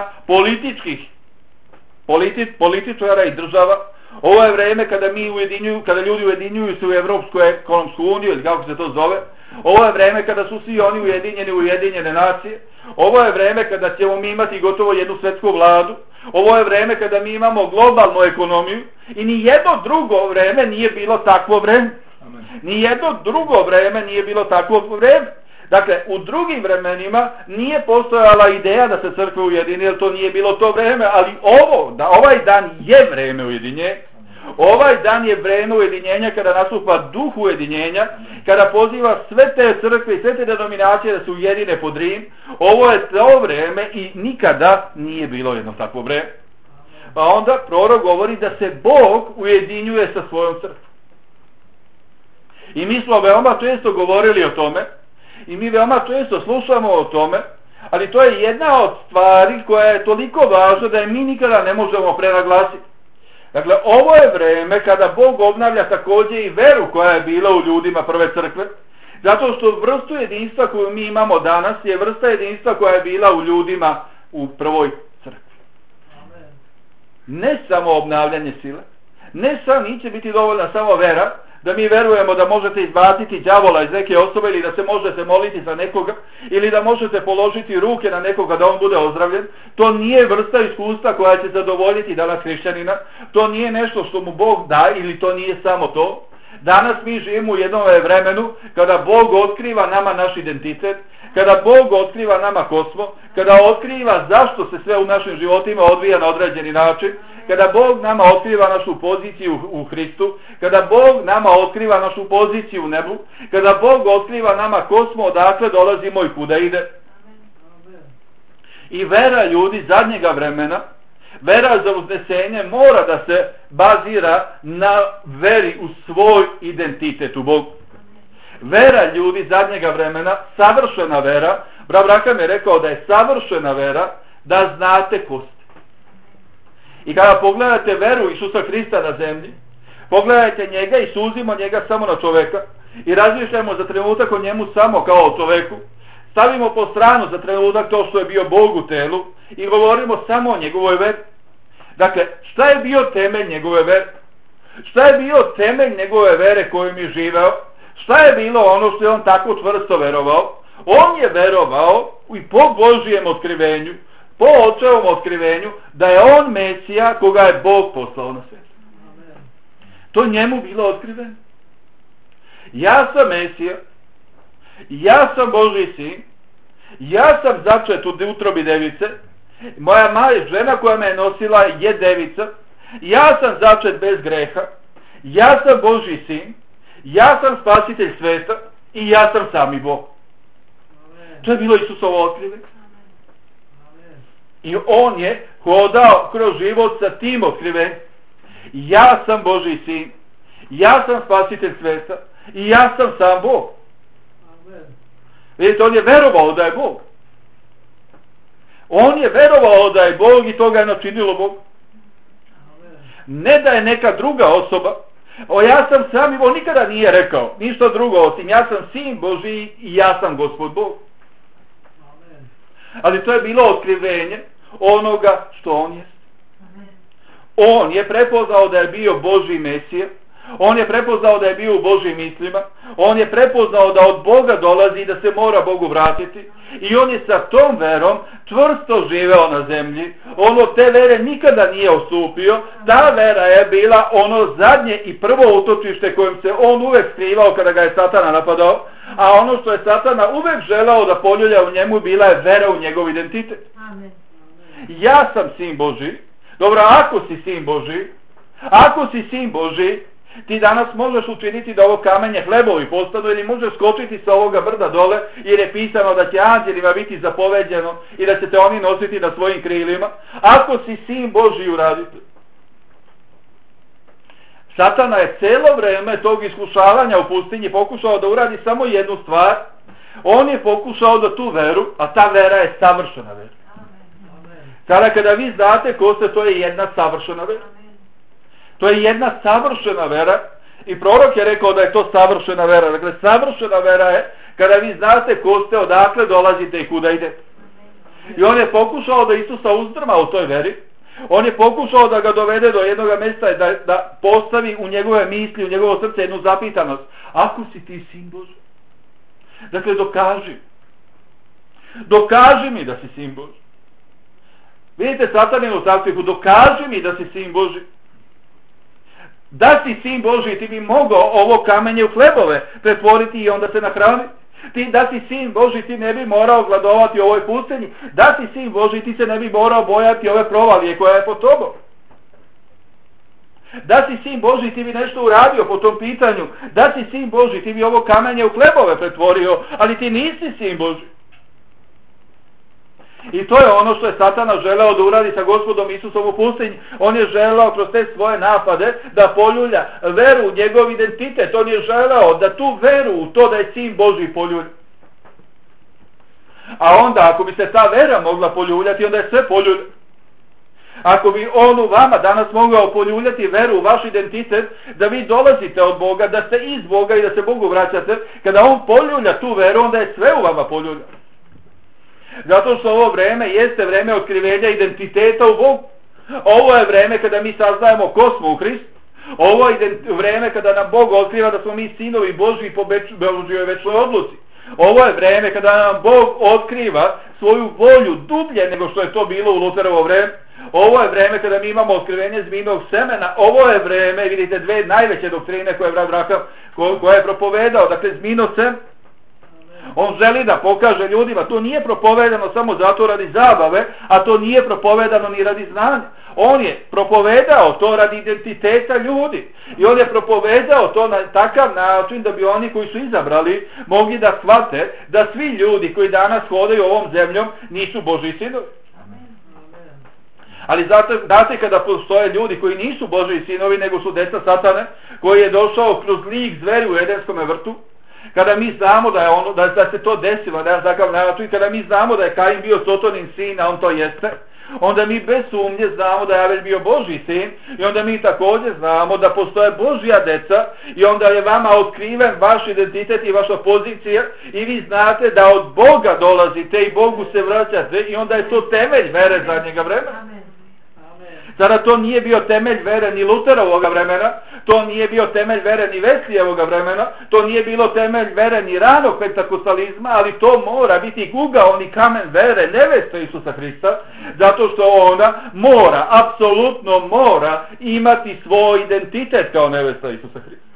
političara i država. Ovo je vreme kada ljudi ujedinjuju se u Evropsku ekonomsku uniju, ili kako se to zove. Ovo je vreme kada su svi oni ujedinjeni u Ujedinjene nacije. Ovo je vreme kada ćemo mi imati gotovo jednu svetsku vladu. Ovo je vreme kada mi imamo globalnu ekonomiju i ni jedno drugo vreme nije bilo takvo vreme. Ni jedno drugo vreme nije bilo takvo vreme. Dakle, u drugim vremenima nije postojala ideja da se crkve ujedini, jer to nije bilo to vreme, ali ovaj dan je vreme ujedinjenja. Ovaj dan je vreme ujedinjenja kada nastupa duh ujedinjenja, kada poziva sve te crkve i sve te denominacije da se ujedine pod Rim. Ovo je to vreme i nikada nije bilo jedno takvo vreme. Pa onda prorok govori da se Bog ujedinjuje sa svojom crkvom. I mi smo veoma često govorili o tome, i mi veoma često slušamo o tome, ali to je jedna od stvari koja je toliko važna da je mi nikada ne možemo prenaglasiti. Dakle, ovo je vreme kada Bog obnavlja također i veru koja je bila u ljudima prve crkve, zato što vrstu jedinstva koju mi imamo danas je vrsta jedinstva koja je bila u ljudima u prvoj crkvi. Ne samo obnavljanje sile, neće biti dovoljna samo vera, da mi verujemo da možete izbaciti đavola iz neke osobe ili da se možete moliti za nekoga ili da možete položiti ruke na nekoga da on bude ozdravljen. To nije vrsta iskustva koja će zadovoljiti danas hrišćanina. To nije nešto što mu Bog da ili to nije samo to. Danas mi živimo u jednom vremenu kada Bog otkriva nama naš identitet, kada Bog otkriva nama ko smo, kada otkriva zašto se sve u našim životima odvija na određeni način, kada Bog nama otkriva našu poziciju u Hristu, kada Bog nama otkriva našu poziciju u nebu, kada Bog otkriva nama ko smo, odakle dolazimo i kuda ide. I vera ljudi zadnjega vremena, vera za uznesenje mora da se bazira na veri u svoj identitet u Bogu. Vera ljudi zadnjega vremena, savršena vera, Brakam je rekao da je savršena vera da znate ko ste. I kada pogledate veru Isusa Hrista na zemlji, pogledajte njega i suzimo njega samo na čoveka i razmišljamo za trenutak o njemu samo kao o čoveku, stavimo po stranu za trenutak to što je bio Bog u telu i govorimo samo o njegovoj veri. Dakle, šta je bio temelj njegove vere? Šta je bio temelj njegove vere koju mi živeo? Šta je bilo ono što je on tako čvrsto verovao? On je verovao i po Božijem otkrivenju, po Očevom otkrivenju, da je on Mesija koga je Bog poslao na svijet. To njemu bilo otkriveno. Ja sam Mesija, ja sam Božji sin, ja sam začet u utrobi device, moja žena koja me je nosila je devica, ja sam začet bez greha, ja sam Božji sin, ja sam spasitelj sveta i ja sam sami Bog. To je bilo Isusovo otkrivenje. I on je hodao kroz život sa tim otkrivenjem. Ja sam Božji sin, ja sam spasitelj sveta i ja sam sam Bog. Vidite, on je verovao da je Bog. On je verovao da je Bog i to ga je načinilo Bog. Ne da je neka druga osoba. Ja sam sam, on nikada nije rekao ništa drugo osim ja sam sin Božji i ja sam Gospod Bog. Ali to je bilo otkrivenje onoga što on je. On je prepoznao da je bio Božji Mesija, on je prepoznao da je bio u Božjim mislima, on je prepoznao da od Boga dolazi i da se mora Bogu vratiti i on je sa tom verom čvrsto živeo na zemlji. On od te vere nikada nije odstupio. Ta vera je bila ono zadnje i prvo utočište kojim se on uvek skrivao kada ga je Satana napadao, a ono što je Satana uvek želao da poljulja u njemu bila je vera u njegov identitet. Amen. Ja sam sin Božji. Dobro, ako si sin Božji, Ti danas možeš učiniti da ovo kamenje hlebovi postanu ili možeš skočiti sa ovoga brda dole jer je pisano da će anđelima biti zapoveđeno i da će te oni nositi na svojim krilima. Ako si sin Božji uraditi. Satana je cijelo vrijeme tog iskušavanja u pustinji pokušao da uradi samo jednu stvar. On je pokušao da tu veru, a ta vera je savršena vera. Sada kada vi znate ko ste, to je jedna savršena vera. To je jedna savršena vera i prorok je rekao da je to savršena vera. Dakle, savršena vera je kada vi znate ko ste, odakle dolazite i kuda idete. I on je pokušao da Isusa uzdrma u toj veri. On je pokušao da ga dovede do jednog mjesta i da postavi u njegove misli, u njegovo srce jednu zapitanost. Ako si ti sin Božji? Dakle, dokaži. Dokaži mi da si sin Božji. Vidite Sataninu taktiku, dokaži mi da si sin Božji. Da si sin Božji, ti bi mogao ovo kamenje u hlebove pretvoriti i onda se nahraniti. Da si sin Božji, ti ne bi morao gladovati u ovoj pustinji. Da si sin Božji, ti se ne bi morao bojati ove provalije koja je pod tobom. Da si sin Božji, ti bi nešto uradio po tom pitanju. Da si sin Božji, ti bi ovo kamenje u hlebove pretvorio, ali ti nisi sin Božji. I to je ono što je Satana želeo da uradi sa Gospodom Isusom u pustinji. On je želeo kroz te svoje napade da poljulja veru u njegov identitet. On je želeo da tu veru u to da je sin Božji poljulja. A onda ako bi se ta vera mogla poljuljati, onda je sve poljulja. Ako bi on u vama danas mogao poljuljati veru u vaš identitet, da vi dolazite od Boga, da ste iz Boga i da se Bogu vraćate, kada on poljulja tu veru, onda je sve u vama poljulja. Zato što ovo vreme jeste vreme otkrivenja identiteta u Bogu. Ovo je vreme kada mi saznajemo ko smo u Hristu. Ovo je vreme kada nam Bog otkriva da smo mi sinovi Božji po Božjoj večnoj odluci. Ovo je vreme kada nam Bog otkriva svoju volju dublje nego što je to bilo u Luterovo vreme. Ovo je vreme kada mi imamo otkrivenje zmijnog semena. Ovo je vreme, vidite, dve najveće doktrine koje je brat Braham koje je propovedao. Dakle, zmijno seme. On želi da pokaže ljudima, to nije propovedano samo zato radi zabave, a to nije propovedano ni radi znanja. On je propovedao to radi identiteta ljudi. I on je propovedao to na takav način da bi oni koji su izabrali mogli da shvate da svi ljudi koji danas hodaju ovom zemljom nisu Božji sinovi. Ali znate kada postoje ljudi koji nisu Božji sinovi nego su deca Satane, koji je došao kroz lik zveri u Edenskom vrtu, kada mi znamo da se to desilo na takav način, kada mi znamo da je Kain bio Sotonin sin, a on to jeste, onda mi bez sumnje znamo da je Avel bio Božji sin i onda mi također znamo da postoje Božja deca i onda je vama otkriven vaš identitet i vaša pozicija i vi znate da od Boga dolazite i Bogu se vraćate i onda je to temelj vere zadnjega vremena. Sada to nije bio temelj vere ni Luterovoga vremena, to nije bio temelj vere ni Veslijevoga vremena, to nije bilo temelj vere ni ranog pentakostalizma, ali to mora biti kugaoni kamen vere neveste Isusa Hrista, zato što ona mora, apsolutno mora imati svoj identitet kao nevesta Isusa Hrista.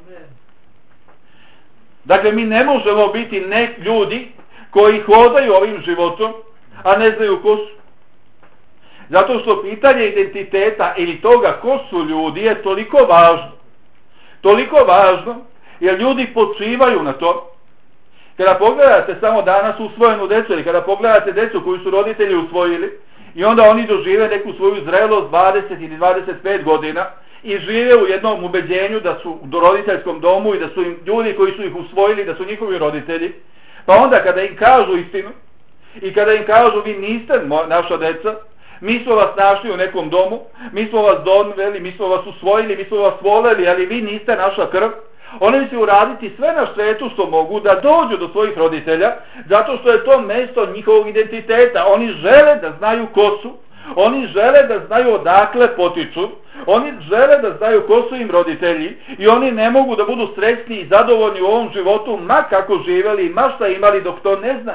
Dakle, mi ne možemo biti ljudi koji hodaju ovim životom, a ne znaju ko su. Zato što pitanje identiteta ili toga ko su ljudi je toliko važno. Toliko važno jer ljudi počivaju na to. Kada pogledate samo danas usvojenu decu ili kada pogledate decu koju su roditelji usvojili i onda oni dožive neku svoju zrelost 20 ili 25 godina i žive u jednom ubeđenju da su u roditeljskom domu i da su im ljudi koji su ih usvojili da su njihovi roditelji, pa onda kada im kažu istinu i kada im kažu vi niste naša deca, mi smo vas našli u nekom domu, mi smo vas donveli, mi smo vas usvojili, mi smo vas voljeli, ali vi niste naša krv. Oni će uraditi sve na svetu što mogu da dođu do svojih roditelja, zato što je to mjesto njihovog identiteta. Oni žele da znaju ko su, oni žele da znaju odakle potiču, oni žele da znaju ko su im roditelji i oni ne mogu da budu srećni i zadovoljni u ovom životu, ma kako živjeli i ma šta imali dok to ne znaju.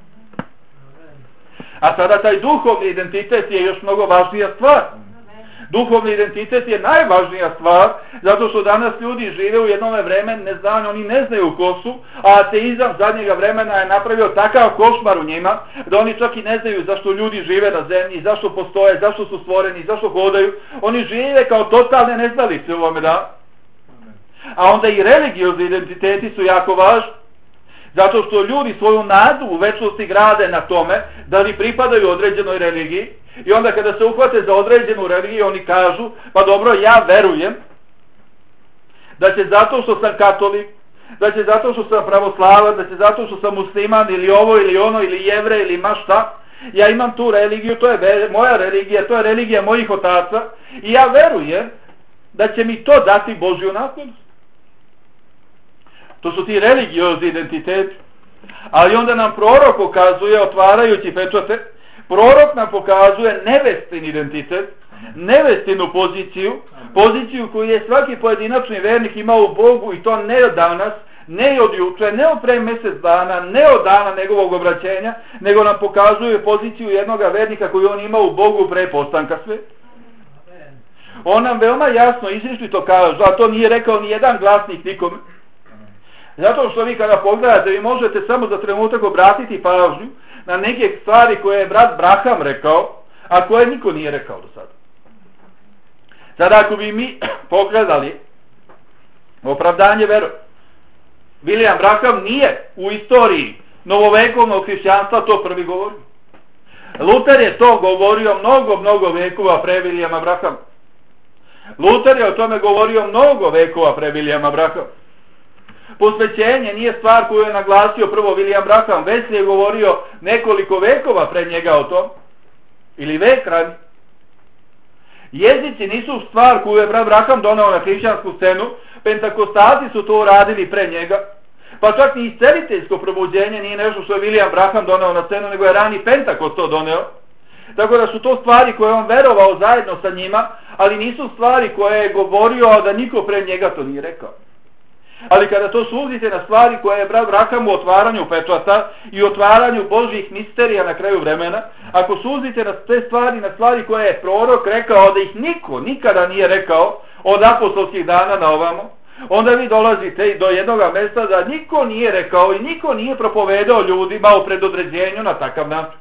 A sada taj duhovni identitet je još mnogo važnija stvar. Duhovni identitet je najvažnija stvar, zato što danas ljudi žive u jednom vremenu neznanju, oni ne znaju ko su, a ateizam zadnjega vremena je napravio takav košmar u njima, da oni čak i ne znaju zašto ljudi žive na zemlji, zašto postoje, zašto su stvoreni, zašto hodaju. Oni žive kao totalne neznalice u ovome danu. A onda i religiozni identiteti su jako važni. Zato što ljudi svoju nadu u večnosti grade na tome da li pripadaju određenoj religiji i onda kada se uhvate za određenu religiju oni kažu, pa dobro, ja verujem da će zato što sam katolik, da će zato što sam pravoslavac, da će zato što sam musliman ili ovo ili ono ili jevrej ili ma šta, ja imam tu religiju, to je moja religija, to je religija mojih otaca i ja verujem da će mi to dati Božju naklonost. To su ti religiozni identiteti. Ali onda nam prorok pokazuje, otvarajući pečate, prorok nam pokazuje nevestin identitet, nevestinu poziciju koju je svaki pojedinačni vernik imao u Bogu i to ne od danas, ne od juče, ne od pre mjesec dana, ne od dana njegovog obraćenja, nego nam pokazuje poziciju jednoga vernika koju on ima u Bogu pre postanka sveta. On nam veoma jasno izričito kaže, a to nije rekao ni jedan glasnik nikome. Zato što vi kada pogledate, vi možete samo za trenutak obratiti pažnju na neke stvari koje je brat Braham rekao, a koje niko nije rekao do sada. Sada ako bi mi pogledali opravdanje verom, William Braham nije u istoriji novovekovnog hrišćanstva to prvi govorio. Luter je to govorio mnogo vekova pre Williama Brahama. Luter je o tome govorio mnogo vekova pre Williama Brahama. Posvećenje nije stvar koju je naglasio prvo William Braham, već je govorio nekoliko vekova pre njega o tom, ili vek ranije. Jezici nisu stvar koju je brat Braham doneo na hrišćansku scenu, pentakostati su to uradili pre njega, pa čak i isceliteljsko probuđenje nije nešto što je William Braham doneo na scenu, nego je rani Pentakost to doneo. Tako da su to stvari koje on verovao zajedno sa njima, ali nisu stvari koje je govorio, a da niko pre njega to nije rekao. Ali kada to suzite na stvari koje je brat Braham u otvaranju pečata i otvaranju Božjih misterija na kraju vremena, ako suzite na te stvari, na stvari koje je prorok rekao da ih niko nikada nije rekao od apostolskih dana na ovamo, onda vi dolazite do jednoga mesta da niko nije rekao i niko nije propovedao ljudima o predodređenju na takav način.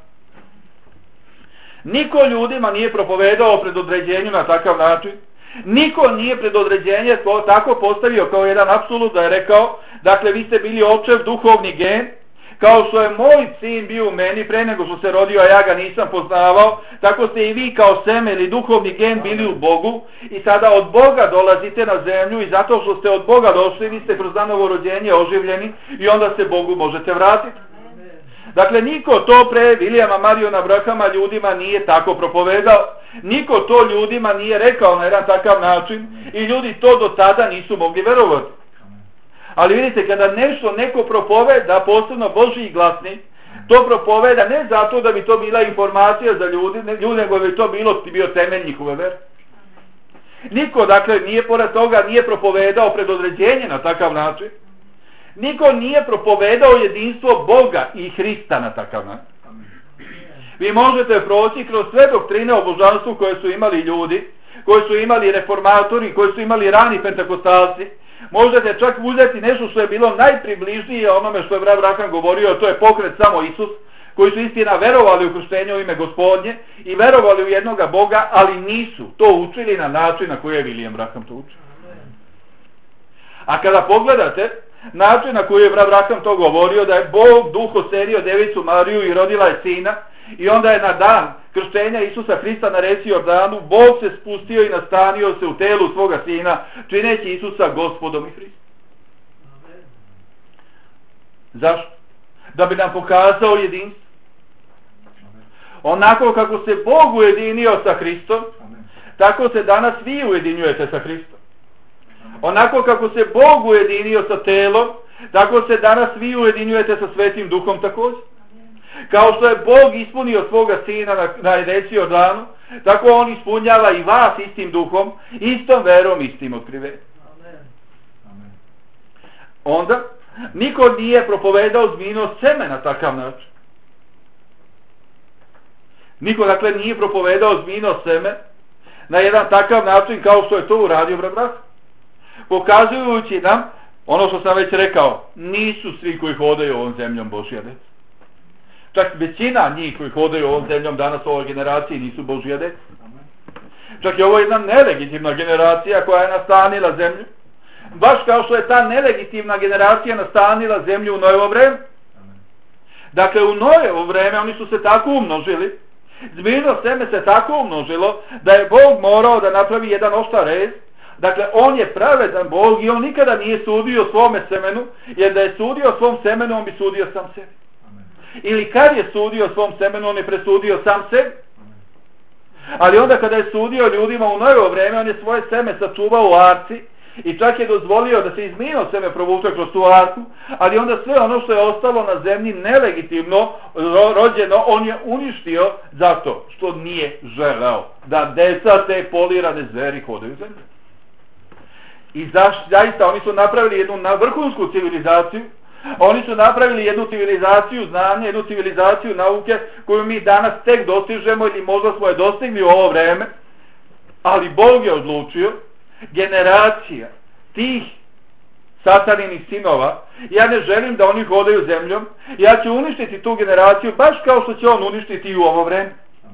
Niko ljudima nije propovedao o predodređenju na takav način. Niko nije predodređenje tako postavio kao jedan apsolut da je rekao, dakle vi ste bili očev duhovni gen, kao što je moj sin bio u meni pre nego što se rodio, a ja ga nisam poznavao, tako ste i vi kao seme ili duhovni gen bili u Bogu i sada od Boga dolazite na zemlju i zato što ste od Boga došli, vi ste kroz nanovo rođenje oživljeni i onda se Bogu možete vratiti. Dakle, niko to pre Williama Mariona Brahama ljudima nije tako propovedao, niko to ljudima nije rekao na jedan takav način i ljudi to do tada nisu mogli verovati. Ali vidite, kada nešto neko propoveda, posebno Božji glasnik, to propoveda ne zato da bi to bila informacija za ljude, nego bi to bio temelj njihove vere. Niko, dakle, nije pored toga nije propovedao predodređenje na takav način. Niko nije propovedao jedinstvo Boga i Hrista na takav način. Vi možete proći kroz sve doktrine o božanstvu koje su imali ljudi, koji su imali reformatori, koji su imali rani pentakostalci. Možete čak uzeti nešto što je bilo najpribližnije onome što je brat Braham govorio, to je pokret samo Isus, koji su istina verovali u krštenje u ime Gospodnje i verovali u jednoga Boga, ali nisu to učili na način na koji je William Braham to učio. A kada pogledate način na koji je brat Braham to govorio, da je Bog duh oserio devicu Mariju i rodila je sina, i onda je na dan krštenja Isusa Hrista na reci Jordanu, Bog se spustio i nastanio se u telu svoga sina, čineći Isusa Gospodom i Hristom. Zašto? Da bi nam pokazao jedinstvo. Onako kako se Bog ujedinio sa Hristom, tako se danas vi ujedinjujete sa Hristom. Onako kako se Bog ujedinio sa telom, tako se danas vi ujedinjujete sa Svetim Duhom također. Kao što je Bog ispunio svoga sina na reci Jordanu, tako on ispunjava i vas istim duhom, istom verom, istim otkrivenjem. Onda, niko nije propovedao zmijnost seme na takav način. Niko, dakle, nije propovedao zmijnost seme na jedan takav način kao što je to uradio brat Braham. Pokazujući nam, ono što sam već rekao, nisu svi koji hodaju ovom zemljom Božja deca. Čak većina njih koji hodaju ovom zemljom danas u ovoj generaciji nisu Božja deca. Čak i ovo je jedna nelegitimna generacija koja je nastanila zemlju. Baš kao što je ta nelegitimna generacija nastanila zemlju u Nojevo vreme. Dakle, u Nojevo vreme oni su se tako umnožili, zbiljno seme se tako umnožilo, da je Bog morao da napravi jedan oštar rez. Dakle, on je pravedan Bog i on nikada nije sudio svome semenu, jer da je sudio svom semenu, on bi sudio sam sebi. Ili kad je sudio svom semenu, on je presudio sam sebi. Ali onda kada je sudio ljudima u Nojevo vreme, on je svoje seme sačuvao u arci i čak je dozvolio da se iz mino seme provuče kroz tu arku, ali onda sve ono što je ostalo na zemlji nelegitimno rođeno, on je uništio zato što nije želeo da deca te polirane zveri hodaju zemlje. I zaista oni su napravili jednu vrhunsku civilizaciju. Oni su napravili jednu civilizaciju znanja, jednu civilizaciju nauke koju mi danas tek dostižemo ili možda smo je dostigli u ovo vreme, ali Bog je odlučio generacija tih sataninih sinova. Ja ne želim da oni hodaju zemljom, ja ću uništiti tu generaciju baš kao što će on uništiti i u ovo vreme.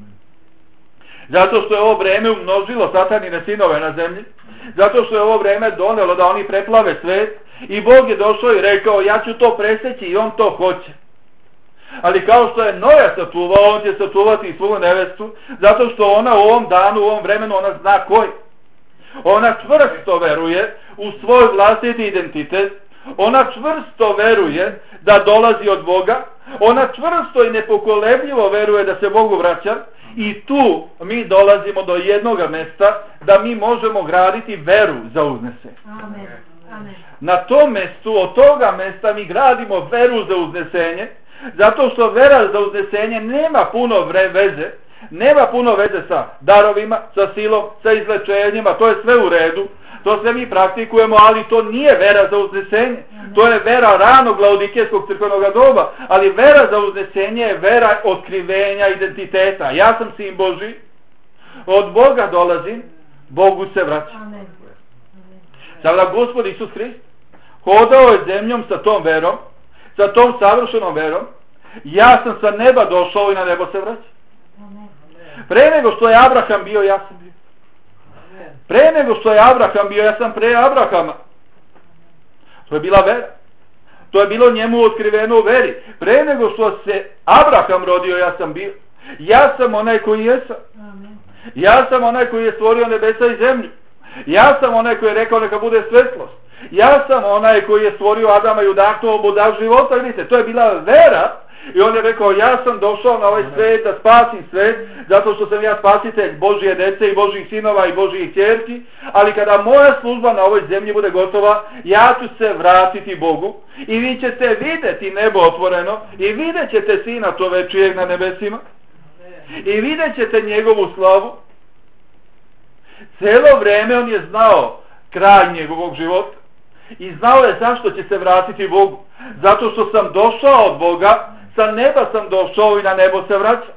Zato što je ovo vreme umnožilo satanine sinove na zemlji, zato što je ovo vreme donelo da oni preplave svet. I Bog je došao i rekao, ja ću to preseći i on to hoće. Ali kao što je Noja sačuvao, on će sačuvati i svoju nevestu, zato što ona u ovom danu, u ovom vremenu, ona zna koji. Ona čvrsto veruje u svoj vlastiti identitet, ona čvrsto veruje da dolazi od Boga, ona čvrsto i nepokolebljivo veruje da se Bogu vraća. I tu mi dolazimo do jednoga mesta da mi možemo graditi veru za uznesenje. Amen. Amen. Na tom mestu, od toga mesta mi gradimo veru za uznesenje, zato što vera za uznesenje nema puno veze, nema puno veze sa darovima, sa silom, sa izlečenjima, to je sve u redu, to sve mi praktikujemo, ali to nije vera za uznesenje, to je vera ranog laodikejskog crkvenog doba, ali vera za uznesenje je vera otkrivenja identiteta. Ja sam sin Božji, od Boga dolazim, Bogu se vraćam. Amen. Sada Gospod Isus Hrist hodao je zemljom sa tom verom, sa tom savršenom verom. Ja sam sa neba došao i na nebo se vraćam. Pre nego što je Abraham bio, ja sam bio. Pre nego što je Abraham bio, ja sam pre Abrahama. To je bila vera. To je bilo njemu otkriveno u veri. Pre nego što se Abraham rodio, ja sam bio. Ja sam onaj koji jesam. Ja sam onaj koji je stvorio nebesa i zemlju. Ja sam onaj koji je rekao neka bude svetlost. Ja sam onaj koji je stvorio Adama i udahnuo mu dah života. Vidite, to je bila vera. I on je rekao, ja sam došao na ovaj svet da spasim svet, zato što sam ja spasitelj Božije dece i Božjih sinova i Božjih ćerki, ali kada moja služba na ovoj zemlji bude gotova, ja ću se vratiti Bogu i vi ćete vidjeti nebo otvoreno i vidjet ćete Sina čovečijeg na nebesima i vidjet ćete njegovu slavu. Cijelo vrijeme on je znao kraj njegovog života i znao je zašto će se vratiti Bogu. Zato što sam došao od Boga, sa neba sam došao i na nebo se vraća.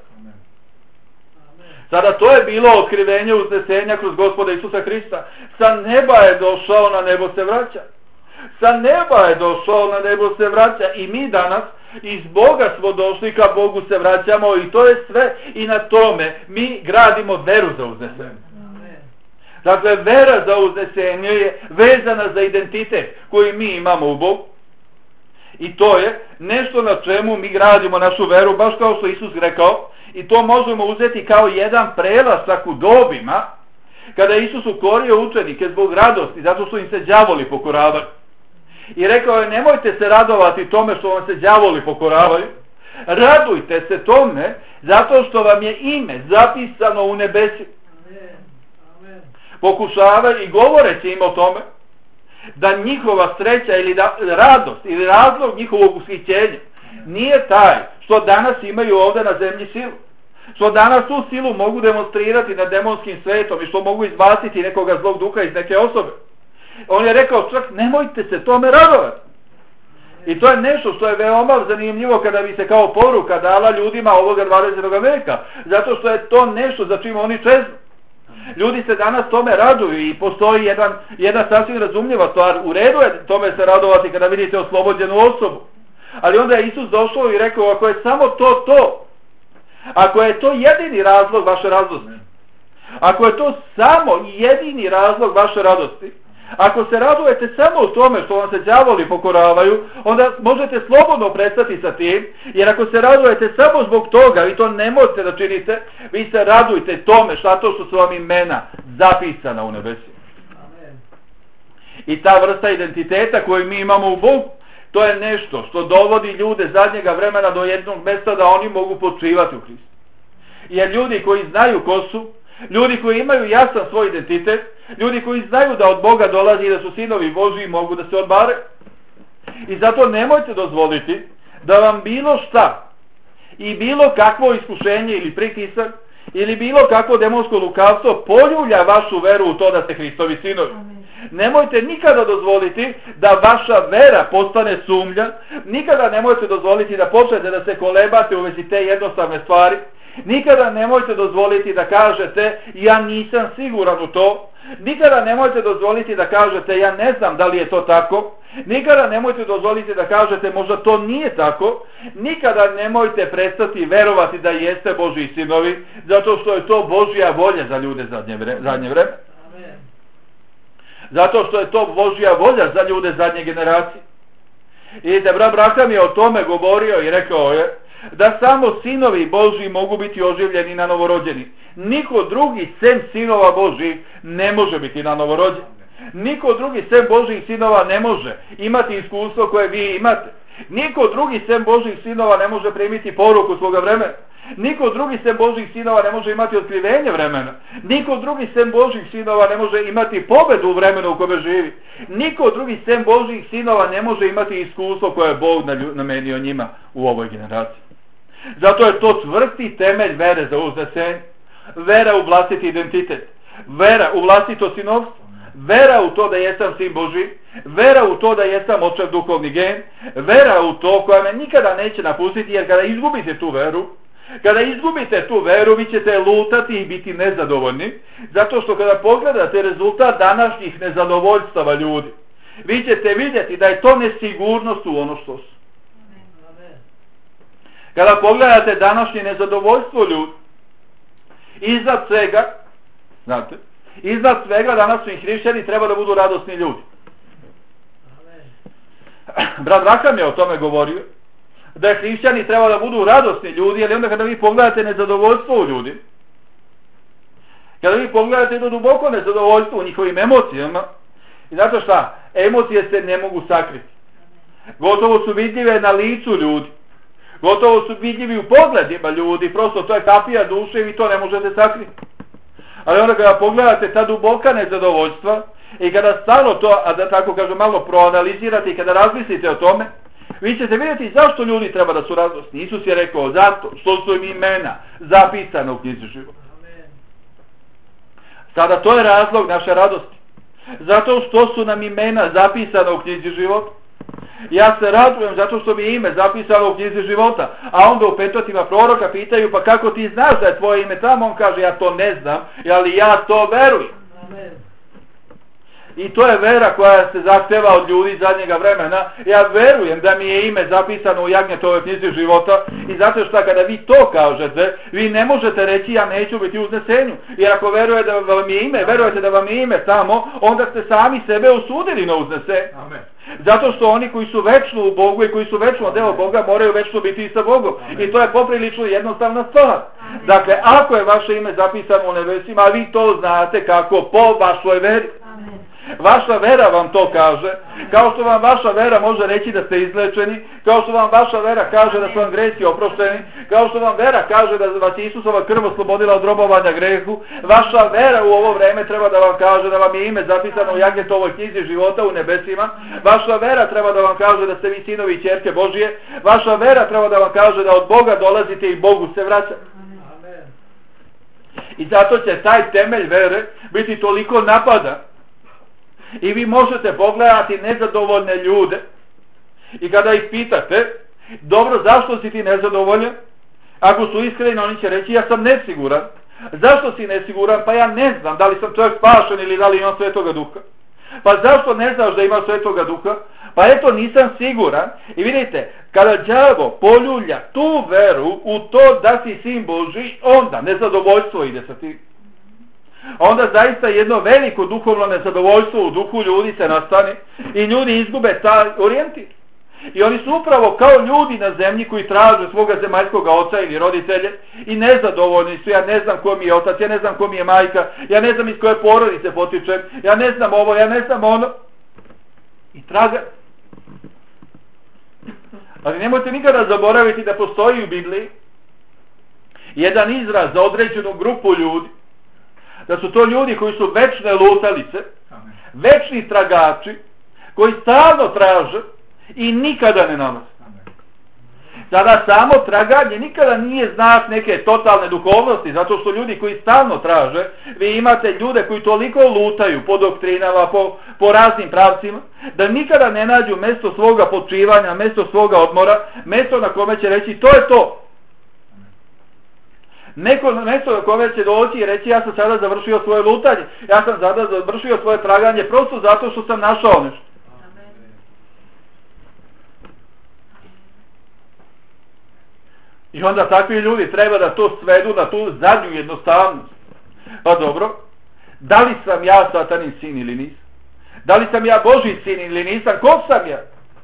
Sada to je bilo otkrivenje uznesenja kroz Gospoda Isusa Hrista. Sa neba je došao, na nebo se vraća. Sa neba je došao, na nebo se vraća. I mi danas iz Boga smo došli, ka Bogu se vraćamo i to je sve. I na tome mi gradimo veru za uznesenje. Dakle, vera za uznesenje je vezana za identitet koji mi imamo u Bogu. I to je nešto na čemu mi gradimo našu veru, baš kao što Isus rekao, i to možemo uzeti kao jedan prelazak u dobima, kada je Isus ukorio učenike zbog radosti, zato što im se đavoli pokoravaju. I rekao je, nemojte se radovati tome što vam se đavoli pokoravaju, radujte se tome, zato što vam je ime zapisano u nebesi. Pokušavaju i govoreći im o tome, da njihova sreća ili radost ili razlog njihovog ushićenja nije taj što danas imaju ovdje na zemlji silu, što danas tu silu mogu demonstrirati nad demonskim svetom i što mogu izbaciti nekoga zlog duha iz neke osobe. On je rekao, čak nemojte se tome radovati. I to je nešto što je veoma zanimljivo kada bi se kao poruka dala ljudima ovoga 20. veka, zato što je to nešto za čim oni čeznu. Ljudi se danas tome raduju i postoji jedna sasvim razumljiva stvar. U redu je tome se radovati kada vidite oslobođenu osobu. Ali onda je Isus došao i rekao, ako je samo to, ako je to jedini razlog vaše radosti, ako je to samo jedini razlog vaše radosti, Ako se radujete samo u tome što vam se đavoli pokoravaju, onda možete slobodno prestati sa tim, jer ako se radujete samo zbog toga, vi to ne možete da činite, vi se radujte tome što su vam imena zapisana u nebesima. I ta vrsta identiteta koju mi imamo u Bogu, to je nešto što dovodi ljude zadnjega vremena do jednog mjesta da oni mogu počivati u Hristu. Jer ljudi koji znaju ko su, ljudi koji imaju jasan svoj identitet, ljudi koji znaju da od Boga dolazi i da su sinovi Božji, mogu da se odmare. I zato nemojte dozvoliti da vam bilo šta i bilo kakvo iskušenje ili pritisak ili bilo kakvo demonsko lukavstvo poljulja vašu veru u to da ste Hristovi sinovi. Nemojte nikada dozvoliti da vaša vera postane sumnja, nikada nemojte dozvoliti da počnete da se kolebate u vezi te jednostavne stvari, nikada nemojte dozvoliti da kažete ja nisam siguran u to, nikada nemojte dozvoliti da kažete ja ne znam da li je to tako, nikada nemojte dozvoliti da kažete možda to nije tako, nikada nemojte prestati verovati da jeste Božji sinovi, zato što je to Božja volja za ljude zadnje vreme. Zato što je to Božja volja za ljude zadnje generacije. I da brat Braham je o tome govorio i rekao je da samo sinovi Božji mogu biti oživljeni na novorođeni. Niko drugi sem sinova Božjih ne može biti na novorođen. Niko drugi sem Božjih sinova ne može imati iskustvo koje vi imate. Niko drugi sem Božjih sinova ne može primiti poruku svoga vremena. Niko drugi sem Božjih sinova ne može imati otkrivenje vremena. Niko drugi sem Božjih sinova ne može imati pobedu u vremenu u kome živi. Niko drugi sem Božjih sinova ne može imati iskustvo koje je Bog namenio njima u ovoj generaciji. Zato je to čvrsti temelj vere za uznesenje. Vera u vlastiti identitet. Vera u vlastito sinovstvo. Vera u to da jesam sin Božji. Vera u to da jesam očev duhovni gen. Vera u to koja me nikada neće napustiti, jer kada izgubite tu veru, vi ćete lutati i biti nezadovoljni, zato što kada pogledate rezultat današnjih nezadovoljstava ljudi, vi ćete vidjeti da je to nesigurnost u ono što su. Kada pogledate današnje nezadovoljstvo ljudi, iznad svega današnji hrišćani treba da budu radosni ljudi. Brat Braham je o tome govorio, da hrišćani treba da budu radosni ljudi, jer onda kada vi pogledate nezadovoljstvo u ljudi, kada vi pogledate jedno duboko nezadovoljstvo u njihovim emocijama, i zato šta, emocije se ne mogu sakriti. Gotovo su vidljive na licu ljudi, gotovo su vidljivi u pogledima ljudi, prosto to je kapija duše i vi to ne možete sakriti. Ali onda kada pogledate ta duboka nezadovoljstva i kada stalno to, a da tako kažem, malo proanalizirate i kada razmislite o tome, vi ćete vidjeti zašto ljudi treba da su radosni. Isus je rekao zato što su im imena zapisana u knjizi života. Sada to je razlog naše radosti. Zato što su nam imena zapisana u knjizi života. Ja se radujem zato što mi je ime zapisano u knjizi života. A onda u petotima proroka pitaju pa kako ti znaš da je tvoje ime tamo? On kaže ja to ne znam, ali ja to verujem. Amen. I to je vera koja se zahteva od ljudi zadnjega vremena. Ja verujem da mi je ime zapisano u Jagnjetovoj knjizi života i zato što kada vi to kažete, vi ne možete reći ja neću biti u uznesenju. Jer ako verujete da vam je ime tamo, onda ste sami sebe osudili na uznesenje. Amen. Zato što oni koji su večno u Bogu i koji su večno deo Boga moraju večno biti i sa Bogom. Amen. I to je poprilično jednostavna stvar. Amen. Dakle, ako je vaše ime zapisano u nebesima, a vi to znate kako po vašoj veri. Amen. Vaša vera vam to kaže, kao što vam vaša vera može reći da ste izlečeni, kao što vam vaša vera kaže da su vam gresi oprošteni, kao što vam vera kaže da vas Isusova krv oslobodila od robovanja grehu, vaša vera u ovo vreme treba da vam kaže da vam je ime zapisano u Jagnjetovoj knjizi života u nebesima, vaša vera treba da vam kaže da ste vi sinovi i ćerke Božije, vaša vera treba da vam kaže da od Boga dolazite i Bogu se vraćate. I zato će taj temelj vere biti toliko napadan. I vi možete pogledati nezadovoljne ljude i kada ih pitate, dobro, zašto si ti nezadovoljan? Ako su iskreni, oni će reći, ja sam nesiguran. Zašto si nesiguran? Pa ja ne znam da li sam čovjek spašen ili da li imam Svetoga Duha. Pa zašto ne znaš da ima Svetoga Duha? Pa eto, nisam siguran. I vidite, kada đavo poljulja tu veru u to da si sin Božji, onda nezadovoljstvo ide sa tim. onda zaista jedno veliko duhovno nezadovoljstvo u duhu ljudi se nastane i ljudi izgube taj orijentir. I oni su upravo kao ljudi na zemlji koji traže svoga zemaljskog oca ili roditelje i nezadovoljni su. Ja ne znam ko mi je otac, ja ne znam ko mi je majka, ja ne znam iz koje porodice potičem, ja ne znam ovo, ja ne znam ono. I traga. Ali nemojte nikada zaboraviti da postoji u Bibliji jedan izraz za određenu grupu ljudi, da su to ljudi koji su večne lutalice, večni tragači, koji stalno traže i nikada ne nalaze. Sada samo traganje nikada nije znak neke totalne duhovnosti, zato što ljudi koji stalno traže, vi imate ljude koji toliko lutaju po doktrinama, po raznim pravcima, da nikada ne nađu mjesto svoga počivanja, mjesto svoga odmora, mjesto na kome će reći to je to. Neko mjesto na kome će doći i reći ja sam sada završio svoje lutanje, ja sam sada završio svoje traganje prosto zato što sam našao nešto. I onda takvi ljudi treba da to svedu na tu zadnju jednostavnost. Pa dobro, da li sam ja Satanin sin ili nisam? Da li sam ja Božji sin ili nisam? Ko sam ja?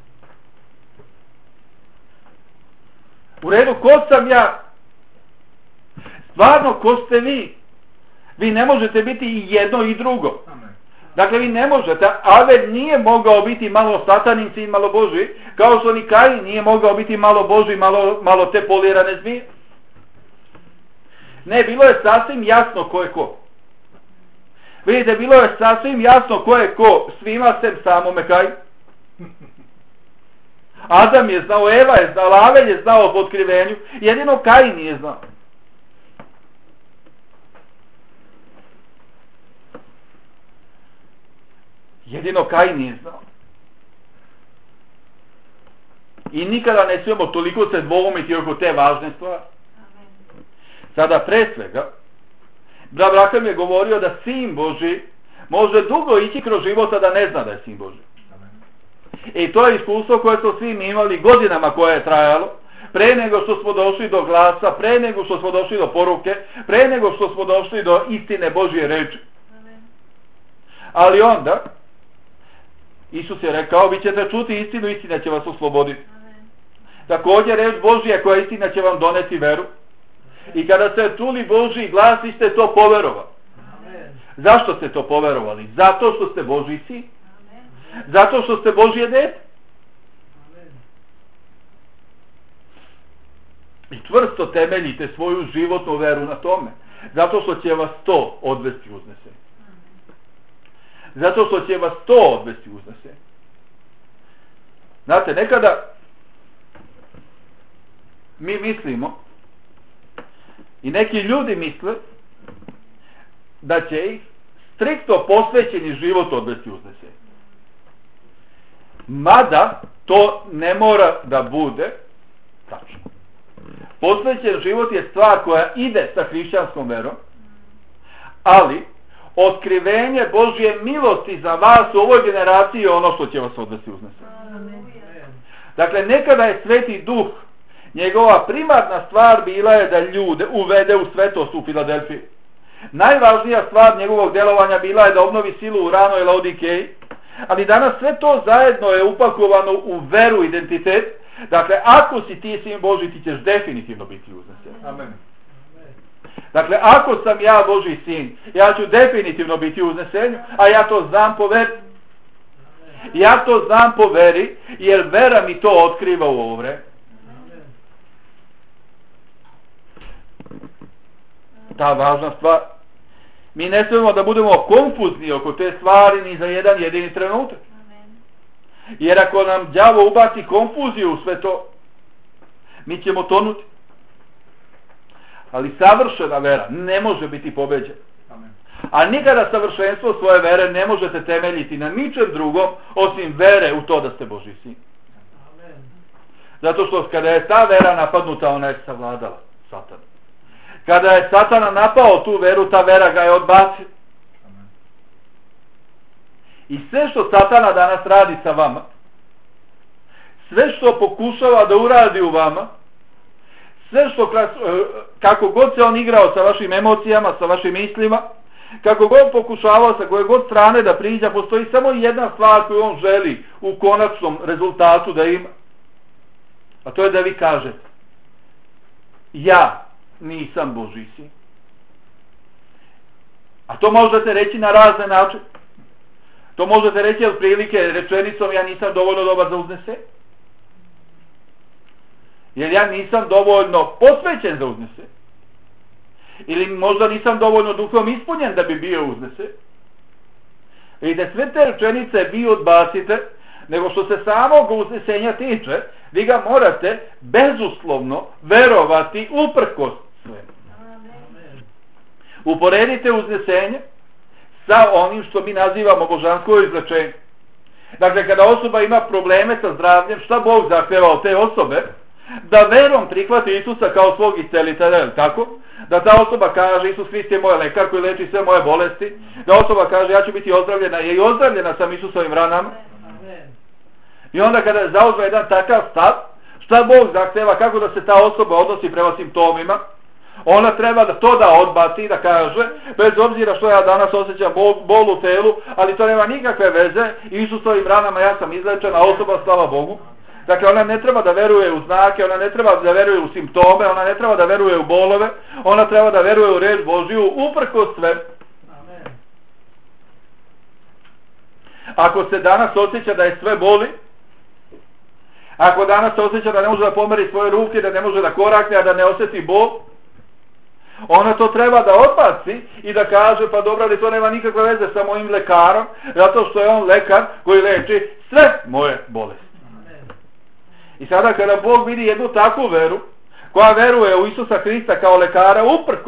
U redu, ko sam ja? Stvarno, ko ste vi? Vi ne možete biti i jedno i drugo. Dakle, vi ne možete. Avel nije mogao biti malo Satanin sin, malo Božji, kao što ni Kain nije mogao biti malo Božji, malo te polirane zmije. Ne, bilo je sasvim jasno ko je ko. Vidite, bilo je sasvim jasno ko je ko svima sem samome Kain. Adam je znao, Eva je znala, Avel je znao o otkrivenju, jedino Kain nije znao. Jedino Kain nije znao. I nikada ne smijemo toliko se dvoumiti oko te važne stvari. Sada pre svega, Abraham je govorio da sin Božji može dugo ići kroz života da ne zna da je sin Božji. I to je iskustvo koje smo svi imali godinama koje je trajalo, pre nego što smo došli do glasa, pre nego što smo došli do poruke, pre nego što smo došli do istine Božje reči. Ali onda Isus je rekao, vi ćete čuti istinu, istina će vas osloboditi. Također reč Božja koja istina će vam doneti veru. I kada ste čuli Božji glas, vi ste to poverovali. Zašto ste to poverovali? Zato što ste Božji sin. Zato što ste Božje dete. I čvrsto temeljite svoju životnu veru na tome. Zato što će vas to odvesti uznesenje. Zato što će vas to odvesti uznesenje. Znate, nekada mi mislimo i neki ljudi misle da će ih striktno posvećeni život odvesti uznesenje. Mada to ne mora da bude tačno. Posvećen život je stvar koja ide sa hrišćanskom verom, ali otkrivenje Božje milosti za vas u ovoj generaciji je ono što će vas odvesti uznesenje. Dakle, nekada je Sveti Duh, njegova primarna stvar bila je da ljude uvede u svetost u Filadelfiji. Najvažnija stvar njegovog djelovanja bila je da obnovi silu u ranoj Laodikeji, ali danas sve to zajedno je upakovano u veru, identitet. Dakle, ako si ti sin Božji, ti ćeš definitivno biti uznesen. Amen. Dakle, ako sam ja Božji sin, ja ću definitivno biti u uznesenju, a ja to znam po veri. Ja to znam po veri, jer vera mi to otkriva u ovo vreme. Ta važna stvar. Mi ne smijemo da budemo konfuzni oko te stvari ni za jedan jedini trenutak. Jer ako nam đavo ubaci konfuziju u sve to, mi ćemo tonuti. Ali savršena vera ne može biti pobeđena. A nikada savršenstvo svoje vere ne možete temeljiti na ničem drugom osim vere u to da ste Božji sin. Zato što kada je ta vera napadnuta, ona je savladala Satana. Kada je Satana napao tu veru, ta vera ga je odbacio. I sve što Satana danas radi sa vama, sve što pokušava da uradi u vama, sve što, kako god se on igrao sa vašim emocijama, sa vašim mislima, kako god pokušavao sa koje god strane da priđa, postoji samo jedna stvar koju on želi u konačnom rezultatu da ima. A to je da vi kažete: ja nisam Božji sin. A to možete reći na razne načine. To možete reći otprilike rečenicom: ja nisam dovoljno dobar za uznese. Jer ja nisam dovoljno posvećen za uznese. Ili možda nisam dovoljno duhom ispunjen da bi bio uznese. I da sve te rečenice vi odbacite, nego što se samog uznesenja tiče, vi ga morate bezuslovno verovati uprkos svemu. Uporedite uznesenje sa onim što mi nazivamo božansko izlečenje. Dakle, kada osoba ima probleme sa zdravljem, šta Bog zahteva od te osobe? Da verom prihvati Isusa kao svog iscelitelja, tako? Da ta osoba kaže: Isus Hrist je moj lekar koji leči sve moje bolesti. Da osoba kaže: ja ću biti ozdravljena, i ozdravljena sam Isusovim ranama. I onda kada zauzme jedan takav stav, šta Bog zahteva, kako da se ta osoba odnosi prema simptomima? Ona treba da to da odbaci i da kaže: bez obzira što ja danas osjećam bol u telu, ali to nema nikakve veze, Isusovim ranama ja sam izlečena, osoba, slava Bogu. Dakle, ona ne treba da veruje u znake, ona ne treba da veruje u simptome, ona ne treba da veruje u bolove, ona treba da veruje u reč Božiju uprkos sve. Ako se danas osjeća da je sve boli, ako danas se osjeća da ne može da pomeri svoje ruke, da ne može da korakne, a da ne osjeti bol, ona to treba da odbaci i da kaže: pa dobro, ali to nema nikakve veze sa mojim lekarom, zato što je on lekar koji leči sve moje bolesti. I sada kada Bog vidi jednu takvu veru, koja veruje u Isusa Hrista kao lekara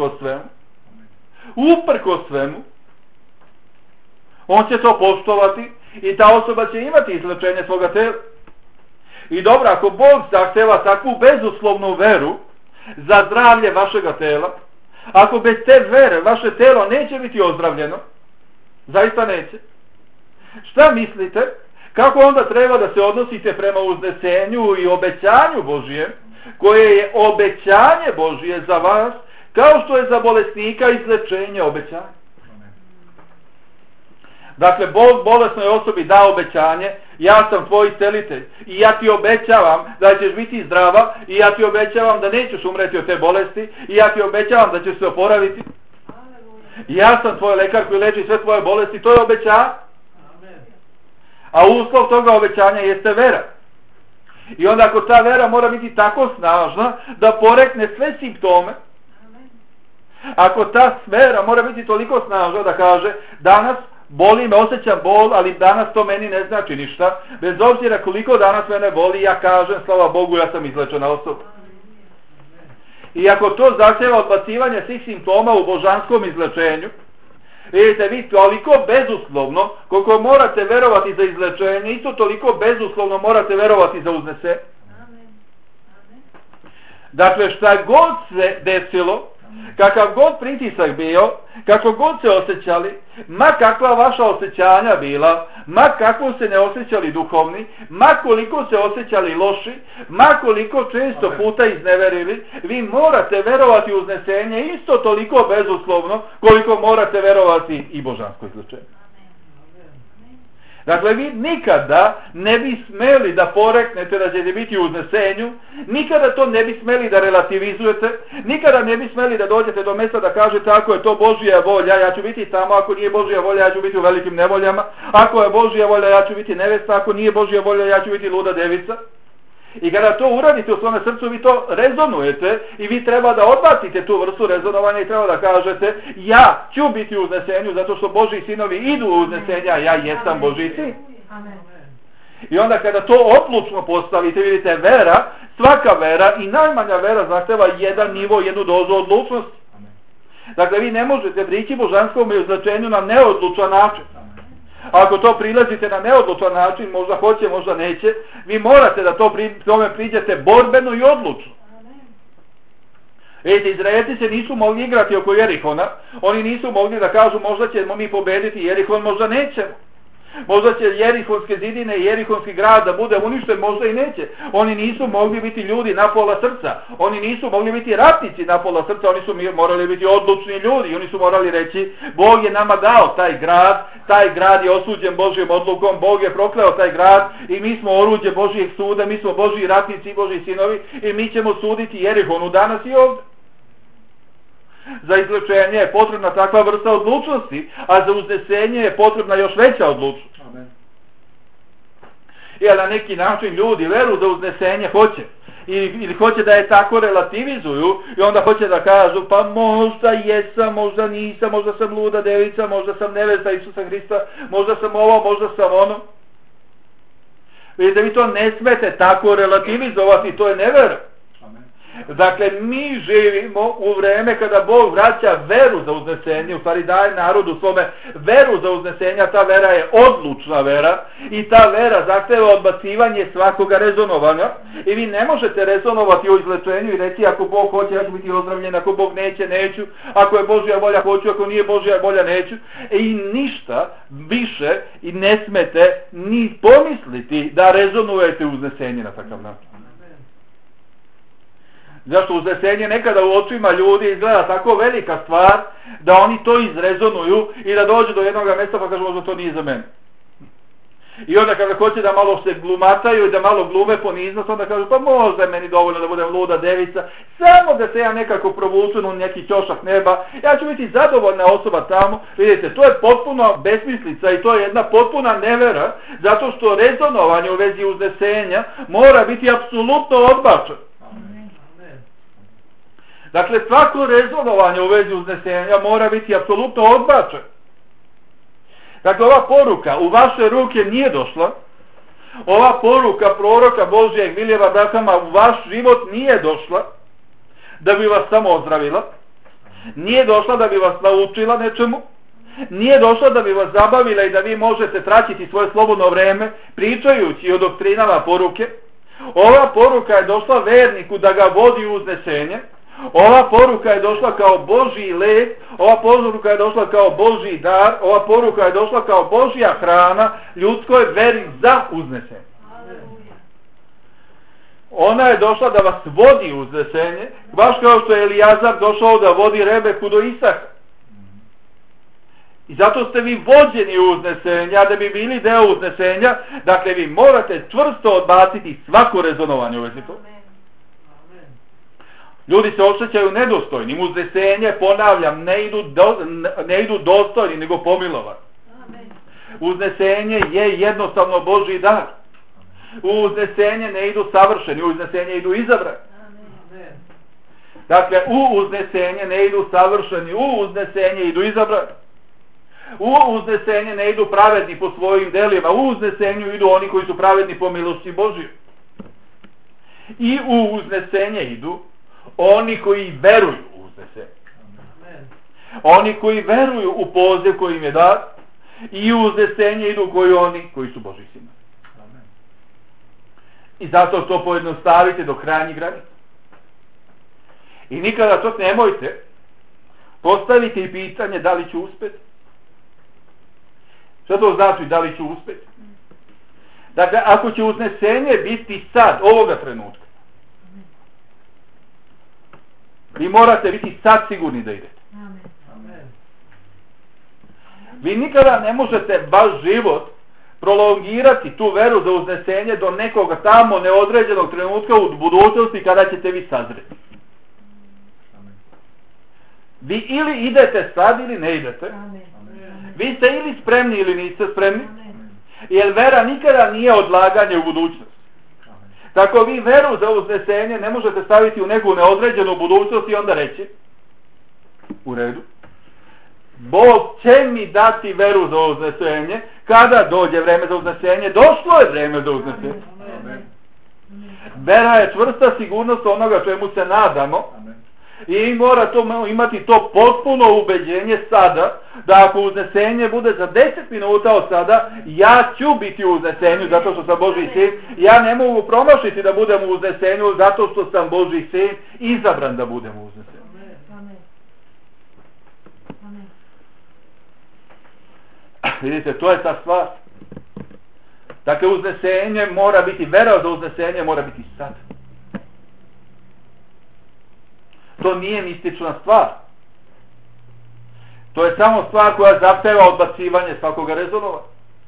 uprkos svemu, on će to poštovati i ta osoba će imati izlečenje svoga tela. I dobro, ako Bog zahteva takvu bezuslovnu veru za zdravlje vašega tela, ako bez te vere vaše telo neće biti ozdravljeno, zaista neće, šta mislite? Kako onda treba da se odnosite prema uznesenju i obećanju Božije, koje je obećanje Božije za vas, kao što je za bolesnika izlečenje obećanje? Dakle, Bog bolesnoj osobi da obećanje: ja sam tvoj iscelitelj i ja ti obećavam da ćeš biti zdrava, i ja ti obećavam da nećeš umreti od te bolesti, i ja ti obećavam da ćeš se oporaviti. Ja sam tvoj lekar koji leči sve tvoje bolesti. To je obećanje. A uslov toga obećanja jeste vera. I onda ako ta vera mora biti tako snažna da porekne sve simptome, ako ta vera mora biti toliko snažna da kaže: danas boli me, osjećam bol, ali danas to meni ne znači ništa, bez obzira koliko danas mene boli, ja kažem: slava Bogu, ja sam izlečena osoba. I ako to zahtjeva odbacivanje svih simptoma u božanskom izlečenju, vidite, vi toliko bezuslovno, koliko morate verovati za izlečenje, isto toliko bezuslovno morate verovati za uznese. Dakle, šta god se desilo, kakav god pritisak bio, kako god se osjećali, ma kakva vaša osjećanja bila, ma kako se ne osjećali duhovni, ma koliko se osjećali loši, ma koliko često puta izneverili, vi morate verovati u uznesenje isto toliko bezuslovno koliko morate verovati i božansko izlečenje. Dakle, vi nikada ne bi smeli da poreknete da ćete biti u uznesenju, nikada to ne bi smeli da relativizujete, nikada ne bi smeli da dođete do mjesta da kažete: ako je to Božja volja, ja ću biti tamo; ako nije Božja volja, ja ću biti u velikim nevoljama; ako je Božja volja, ja ću biti nevesta; ako nije Božja volja, ja ću biti luda devica. I kada to uradite u svome srcu, vi to rezonujete i vi treba da odbacite tu vrstu rezonovanja i treba da kažete: ja ću biti u uznesenju zato što Božji sinovi idu u uznesenja, ja jesam Božji sin. I onda kada to odlučno postavite, vidite, vera, svaka vera i najmanja vera zahteva jedan nivo, jednu dozu odlučnosti. Dakle, vi ne možete prići božanskom izlečenju na neodlučan način. Ako to prilazite na neodlučan način, možda hoće, možda neće, vi morate da tome priđete borbeno i odlučno. Vidite, Izraelci se nisu mogli igrati oko Jerihona, oni nisu mogli da kažu: možda ćemo mi pobediti Jerihon, možda nećemo. Možda će Jerihonske zidine i Jerihonski grad da bude uništen, možda i neće. Oni nisu mogli biti ljudi na pola srca. Oni nisu mogli biti ratnici na pola srca, oni su morali biti odlučni ljudi. Oni su morali reći, Bog je nama dao taj grad je osuđen Božjom odlukom, Bog je prokleo taj grad i mi smo oruđe Božjeg suda, mi smo Božji ratnici i Božji sinovi i mi ćemo suditi Jerihonu danas i ovdje. Za izlečenje je potrebna takva vrsta odlučnosti, a za uznesenje je potrebna još veća odlučnost. Amen. Jer na neki način ljudi veru za uznesenje hoće. Ili hoće da je tako relativizuju i onda hoće da kažu pa možda jesam, možda nisam, možda sam luda devica, možda sam nevesta Isusa Hrista, možda sam ovo, možda sam ono. Vidite, vi to ne smete tako relativizovati, to je nevera. Dakle, mi živimo u vreme kada Bog vraća veru za uznesenje, u stvari daje narodu svome veru za uznesenje, ta vera je odlučna vera i ta vera zahteva odbacivanje svakoga rezonovanja i vi ne možete rezonovati u izlečenju i reći ako Bog hoće ja ću biti ozdravljen, ako Bog neće, neću, ako je Božja volja hoću, ako nije Božja volja neću i ništa više i ne smete ni pomisliti da rezonujete uznesenje na takav način. Zašto uznesenje nekada u očima ljudi izgleda tako velika stvar da oni to izrezonuju i da dođu do jednog mjesta pa kažu možda to nije za mene. I onda kada hoće da malo se glumataju i da malo glume poniznost, onda kažu pa možda je meni dovoljno da budem luda devica, samo da se ja nekako provučem u neki ćošak neba, ja ću biti zadovoljna osoba tamo. Vidite, to je potpuno besmislica i to je jedna potpuna nevera, zato što rezonovanje u vezi uznesenja mora biti apsolutno odbačeno. Dakle, svako rezonovanje u vezi uznesenja mora biti apsolutno odbačeno. Dakle, ova poruka u vaše ruke nije došla, ova poruka proroka Božjeg Vilijama Brahama u vaš život nije došla da bi vas samo ozdravila, nije došla da bi vas naučila nečemu, nije došla da bi vas zabavila i da vi možete traćiti svoje slobodno vreme pričajući o doktrinama poruke. Ova poruka je došla verniku da ga vodi u uznesenje. Ova poruka je došla kao Božji lek, ova poruka je došla kao Božji dar, ova poruka je došla kao Božja hrana ljudskoj veri za uznesenje. Ona je došla da vas vodi u uznesenje, baš kao što je Elijazar došao da vodi Rebeku do Isaka. I zato ste vi vođeni u uznesenja, da bi bili deo uznesenja, dakle vi morate čvrsto odbaciti svako rezonovanje u vezi toga. Ljudi se osjećaju nedostojnim, uznesenje, ponavljam, ne idu dostojni, nego pomilovani. Uznesenje je jednostavno Božji dar. U uznesenje ne idu savršeni, u uznesenje idu izabrani. Dakle, u uznesenje ne idu savršeni, u uznesenje idu izabrani. U uznesenje ne idu pravedni po svojim delima, u uznesenju idu oni koji su pravedni po milosti Božje. I u uznesenje idu oni koji veruju u uznesenje. Oni koji veruju u poziv koji im je dat i u uznesenje idu oni koji su Božji sinovi. I zato to pojednostavite do krajnjih granica. I nikada to nemojte postaviti i pitanje da li ću uspjeti. Što to znači da li ću uspjeti? Dakle, ako će uznesenje biti sad, ovoga trenutka, vi morate biti sad sigurni da idete. Vi nikada ne možete vaš život prolongirati tu veru za uznesenje do nekoga tamo neodređenog trenutka u budućnosti kada ćete vi sazreti. Vi ili idete sad ili ne idete. Vi ste ili spremni ili niste spremni. Jer vera nikada nije odlaganje u budućnost. Tako vi veru za uznesenje ne možete staviti u neku neodređenu budućnost i onda reći u redu. Bog će mi dati veru za uznesenje kada dođe vreme za uznesenje. Došlo je vreme za uznesenje. Vera je čvrsta sigurnost onoga čemu se nadamo. I mora imati to potpuno ubeđenje sada, da ako uznesenje bude za 10 minuta od sada, ja ću biti u uznesenju zato što sam Božji sin. Ja ne mogu promašiti da budem u uznesenju zato što sam Božji sin, izabran da budem u uznesenju. Vidite, to je ta stvar. Dakle, uznesenje mora biti, vera za uznesenje mora biti sad. To nije mistična stvar. To je samo stvar koja zahteva odbacivanje svakoga rezonova.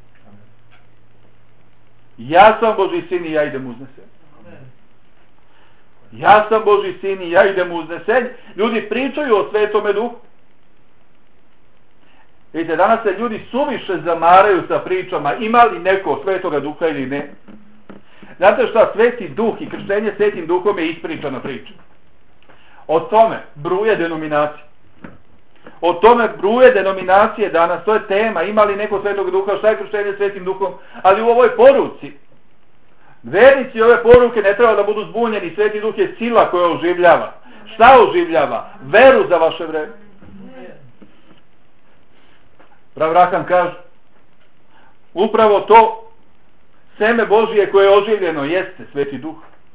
Ja sam Božji sin i ja idem u uznesenje. Ja sam Božji sin i ja idem u uznesenje. Ljudi pričaju o Svetome Duhu. Vidite, danas se ljudi suviše zamaraju sa pričama ima li neko Svetoga Duha ili ne. Znate šta, Sveti Duh i krštenje Svetim Duhom je ispričana priča. O tome bruje denominacije. O tome bruje denominacije danas, to je tema, ima li neko Svetog Duha, šta je krštenje Svetim Duhom, ali u ovoj poruci, vernici ove poruke ne treba da budu zbunjeni, Sveti Duh je sila koja oživljava. Šta oživljava? Veru za vaše vreme. Prav Raham kaže, upravo to seme Božije koje je oživljeno jeste Sveti Duh.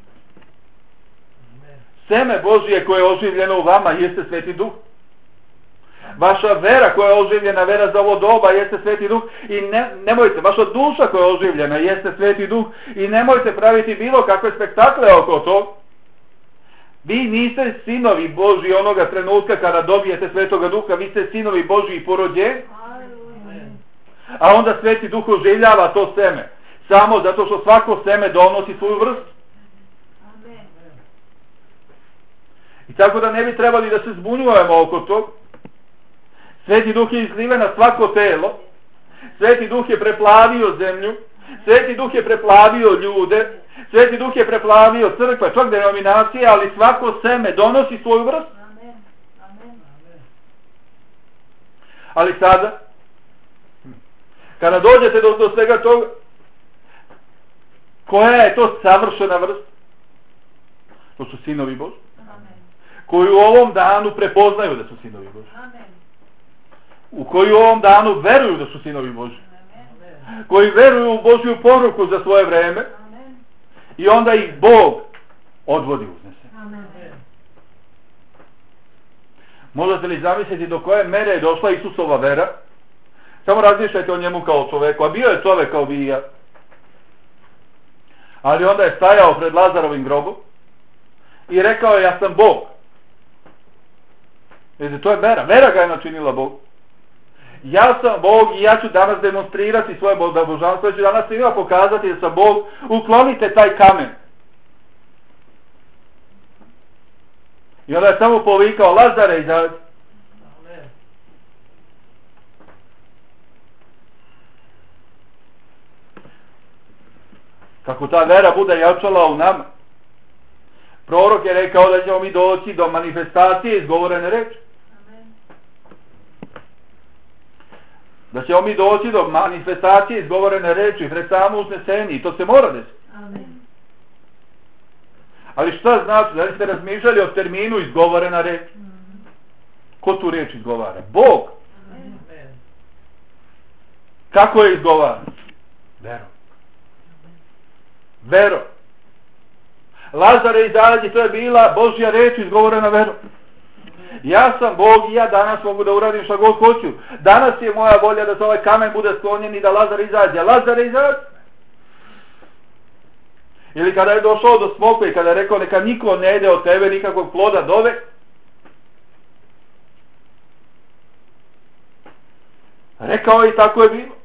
Seme Božije koje je oživljeno u vama jeste Sveti Duh. Vaša vera koja je oživljena, vera za ovo doba jeste Sveti Duh i nemojte, vaša duša koja je oživljena jeste Sveti Duh i nemojte praviti bilo kakve spektakle oko tog. Vi niste sinovi Božji onoga trenutka kada dobijete Svetoga Duha, vi ste sinovi Božji po rođenju. A onda Sveti Duh oživljava to seme. Samo zato što svako seme donosi svoju vrstu. I tako da ne bi trebali da se zbunjujemo oko tog. Sveti Duh je izliven na svako telo. Sveti Duh je preplavio zemlju. Sveti Duh je preplavio ljude. Sveti Duh je preplavio crkve, čak denominacije, ali svako seme donosi svoju vrstu. Ali sada, kada dođete do svega toga, koja je to savršena vrsta? To su sinovi Božji. Koji u ovom danu prepoznaju da su sinovi Božji. U koji u ovom danu veruju da su sinovi Božji. Koji veruju u Božju poruku za svoje vreme. I onda ih Bog odvodi uznese. Možete li zamisliti do koje mere je došla Isusova vera? Samo razmišljajte o njemu kao čoveku. A bio je čovek kao vi i ja. Ali onda je stajao pred Lazarovim grobom i rekao je, ja sam Bog. Vidite, to je vera. Vera ga je načinila Bog. Ja sam Bog i ja ću danas demonstrirati svoje božanstvo. Ja ću danas svima pokazati da sam Bog. Uklonite taj kamen. I onda je samo povikao, Lazare, izađi. Kako ta vera bude jačala u nama. Prorok je rekao da ćemo mi doći do manifestacije izgovorene reči. Da ćemo mi doći do manifestacije izgovorene reči pred samo uznesenje i to se mora desiti. Ali šta znači? Da li ste razmišljali o terminu izgovorena reč? Ko tu reč izgovara? Bog. Kako je izgovara? Vero. Vero. Lazare, izađi, to je bila Božja reč izgovorena verom. Ja sam Bog i ja danas mogu da uradim šta god hoću. Danas je moja volja da se ovaj kamen bude sklonjen i da Lazar izađe. Lazare, izađi. Ili kada je došao do smoka i kada je rekao neka niko ne jede od tebe nikakvog ploda dove. Rekao je i tako je bilo.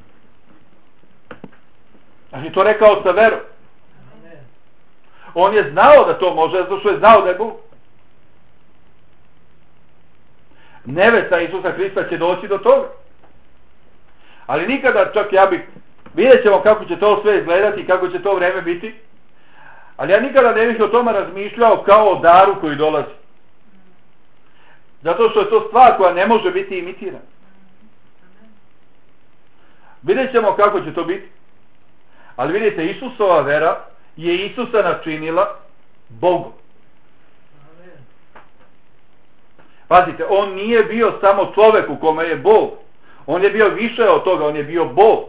Ali to rekao sa verom. On je znao da to može, zato što je znao da je Bog. Nevesta Isusa Hrista će doći do toga. Ali nikada, čak ja bih, vidjet ćemo kako će to sve izgledati i kako će to vreme biti. Ali ja nikada ne bih o tome razmišljao kao o daru koji dolazi. Zato što je to stvar koja ne može biti imitirana. Vidjet ćemo kako će to biti. Ali vidite, Isusova vera je Isusa načinila Bogom. Pazite, on nije bio samo čovjek u kome je Bog. On je bio više od toga, on je bio Bog.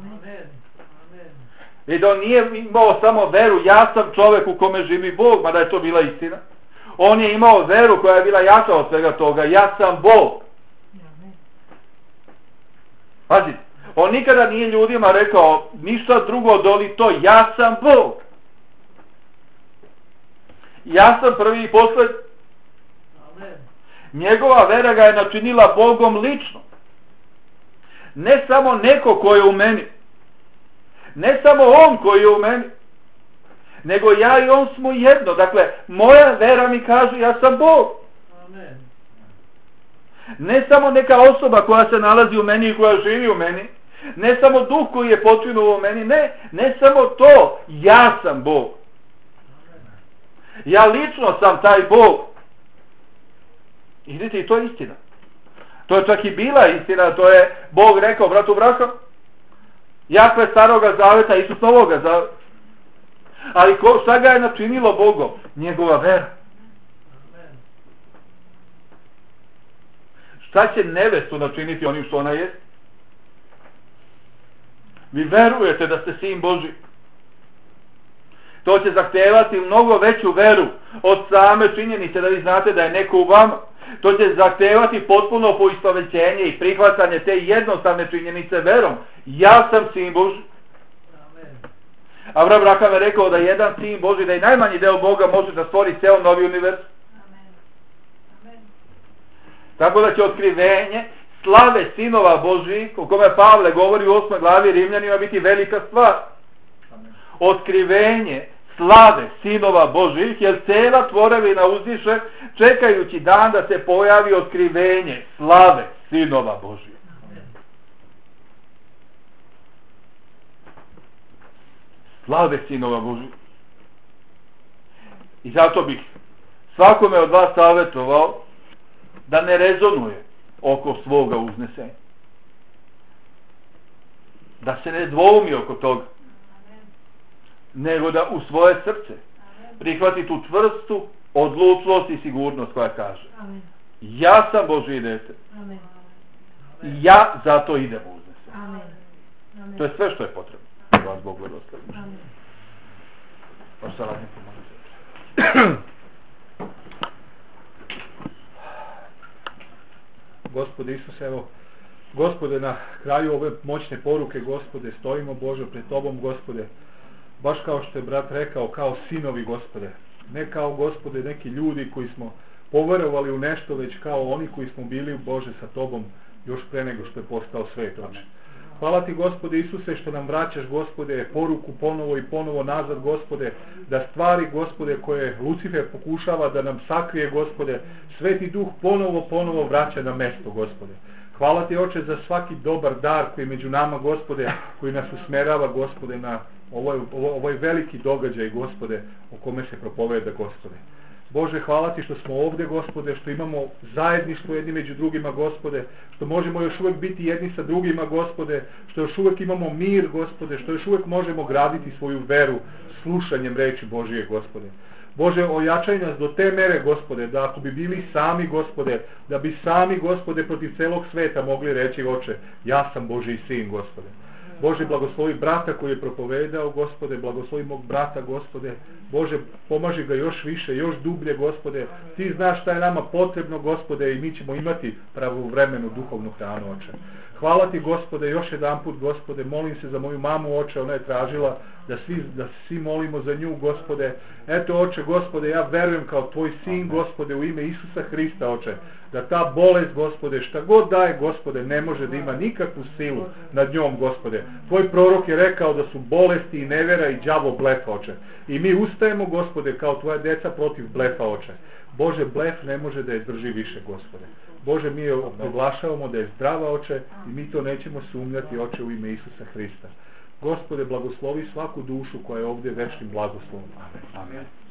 I da on nije imao samo veru, ja sam čovjek u kome živi Bog, mada je to bila istina. On je imao veru koja je bila jača od svega toga, ja sam Bog. Pazite, On nikada nije ljudima rekao ništa drugo doli to, ja sam Bog. Ja sam prvi i posljednji. Njegova vera ga je načinila Bogom lično. Ne samo neko ko je u meni. Ne samo on koji je u meni. Nego ja i on smo jedno. Dakle, moja vera mi kaže ja sam Bog. Amen. Ne samo neka osoba koja se nalazi u meni i koja živi u meni. Ne samo duh koji je počinuo u meni. Ne samo to. Ja sam Bog. Ja lično sam taj Bog. I vidite, i to je istina. To je čak i bila istina. To je Bog rekao bratu Abrahamu. Jahve staroga zaveta, Isus novoga zaveta. Ali šta ga je načinilo Bogom? Njegova vera. Šta će nevestu načiniti onim što ona je? Vi verujete da ste sin Božji. To će zahtevati mnogo veću veru od same činjenice da vi znate da je neko u vama. To će zahtevati potpuno poistovećenje i prihvatanje te jednostavne činjenice verom. Ja sam sin Božji. Abraham je rekao da jedan sin Božji, da i najmanji deo Boga može da stvori ceo novi univerzum. Tako da će otkrivenje slave sinova Božjih, o kome Pavle govori u 8. glavi Rimljanima, biti velika stvar. Otkrivenje slave sinova Božjih, jer cela tvorevina uzdiše čekajući dan da se pojavi otkrivenje slave sinova Božjih. Slave sinova Božjih. I zato bih svakome od vas savjetovao da ne rezonuje oko svoga uznesenja. Da se ne dvoumi oko toga. Nego da u svoje srce prihvati tu čvrstu odlučnost i sigurnost koja kaže ja sam Božje dete. I ja zato idem u uznesenje. To je sve što je potrebno. Vas Bog blagoslovi. Pa šta radim pomoći? Gospode Isuse, evo, Gospode, na kraju ove moćne poruke, Gospode, stojimo, Bože, pred Tobom, Gospode, baš kao što je brat rekao, kao sinovi, Gospode, ne kao, Gospode, neki ljudi koji smo poverovali u nešto, već kao oni koji smo bili, Bože, sa Tobom još pre nego što je postao svet, Oče. Hvala Ti, Gospode Isuse, što nam vraćaš, Gospode, poruku ponovo i ponovo nazad, Gospode, da stvari, Gospode, koje Lucifer pokušava da nam sakrije, Gospode, Sveti Duh ponovo vraća na mesto, Gospode. Hvala Ti, Oče, za svaki dobar dar koji je među nama, Gospode, koji nas usmerava, Gospode, na ovaj veliki događaj, Gospode, o kome se propoveda, Gospode. Bože, hvala Ti što smo ovdje, Gospode, što imamo zajedništvo jedni među drugima, Gospode, što možemo još uvijek biti jedni sa drugima, Gospode, što još uvijek imamo mir, Gospode, što još uvijek možemo graditi svoju veru slušanjem reči Božije, Gospode. Bože, ojačaj nas do te mere, Gospode, da ako bi bili sami, Gospode, da bi sami, Gospode, protiv celog sveta mogli reći, Oče, ja sam Božji sin, Gospode. Bože, blagoslovi brata koji je propovedao, Gospode, blagoslovi mog brata, Gospode. Bože, pomaži ga još više, još dublje, Gospode. Ti znaš šta je nama potrebno, Gospode, i mi ćemo imati pravovremenu duhovnu hranu, Oče. Hvala Ti, Gospode, još jedan put, Gospode, molim se za moju mamu, Oče, ona je tražila da svi molimo za nju, Gospode. Eto, Oče, Gospode, ja verujem kao Tvoj sin, Gospode, u ime Isusa Hrista, Oče, da ta bolest, Gospode, šta god daje, Gospode, ne može da ima nikakvu silu nad njom, Gospode. Tvoj prorok je rekao da su bolesti i nevera i đavo blefa, Oče. I mi ustajemo, Gospode, kao Tvoja deca protiv blefa, Oče. Bože, blef ne može da je drži više, Gospode. Bože, mi je proglašavamo da je zdrava, Oče, i mi to nećemo sumnjati, Oče, u ime Isusa Hrista. Gospode, blagoslovi svaku dušu koja je ovdje večnim blagoslovom. Amen. Amen.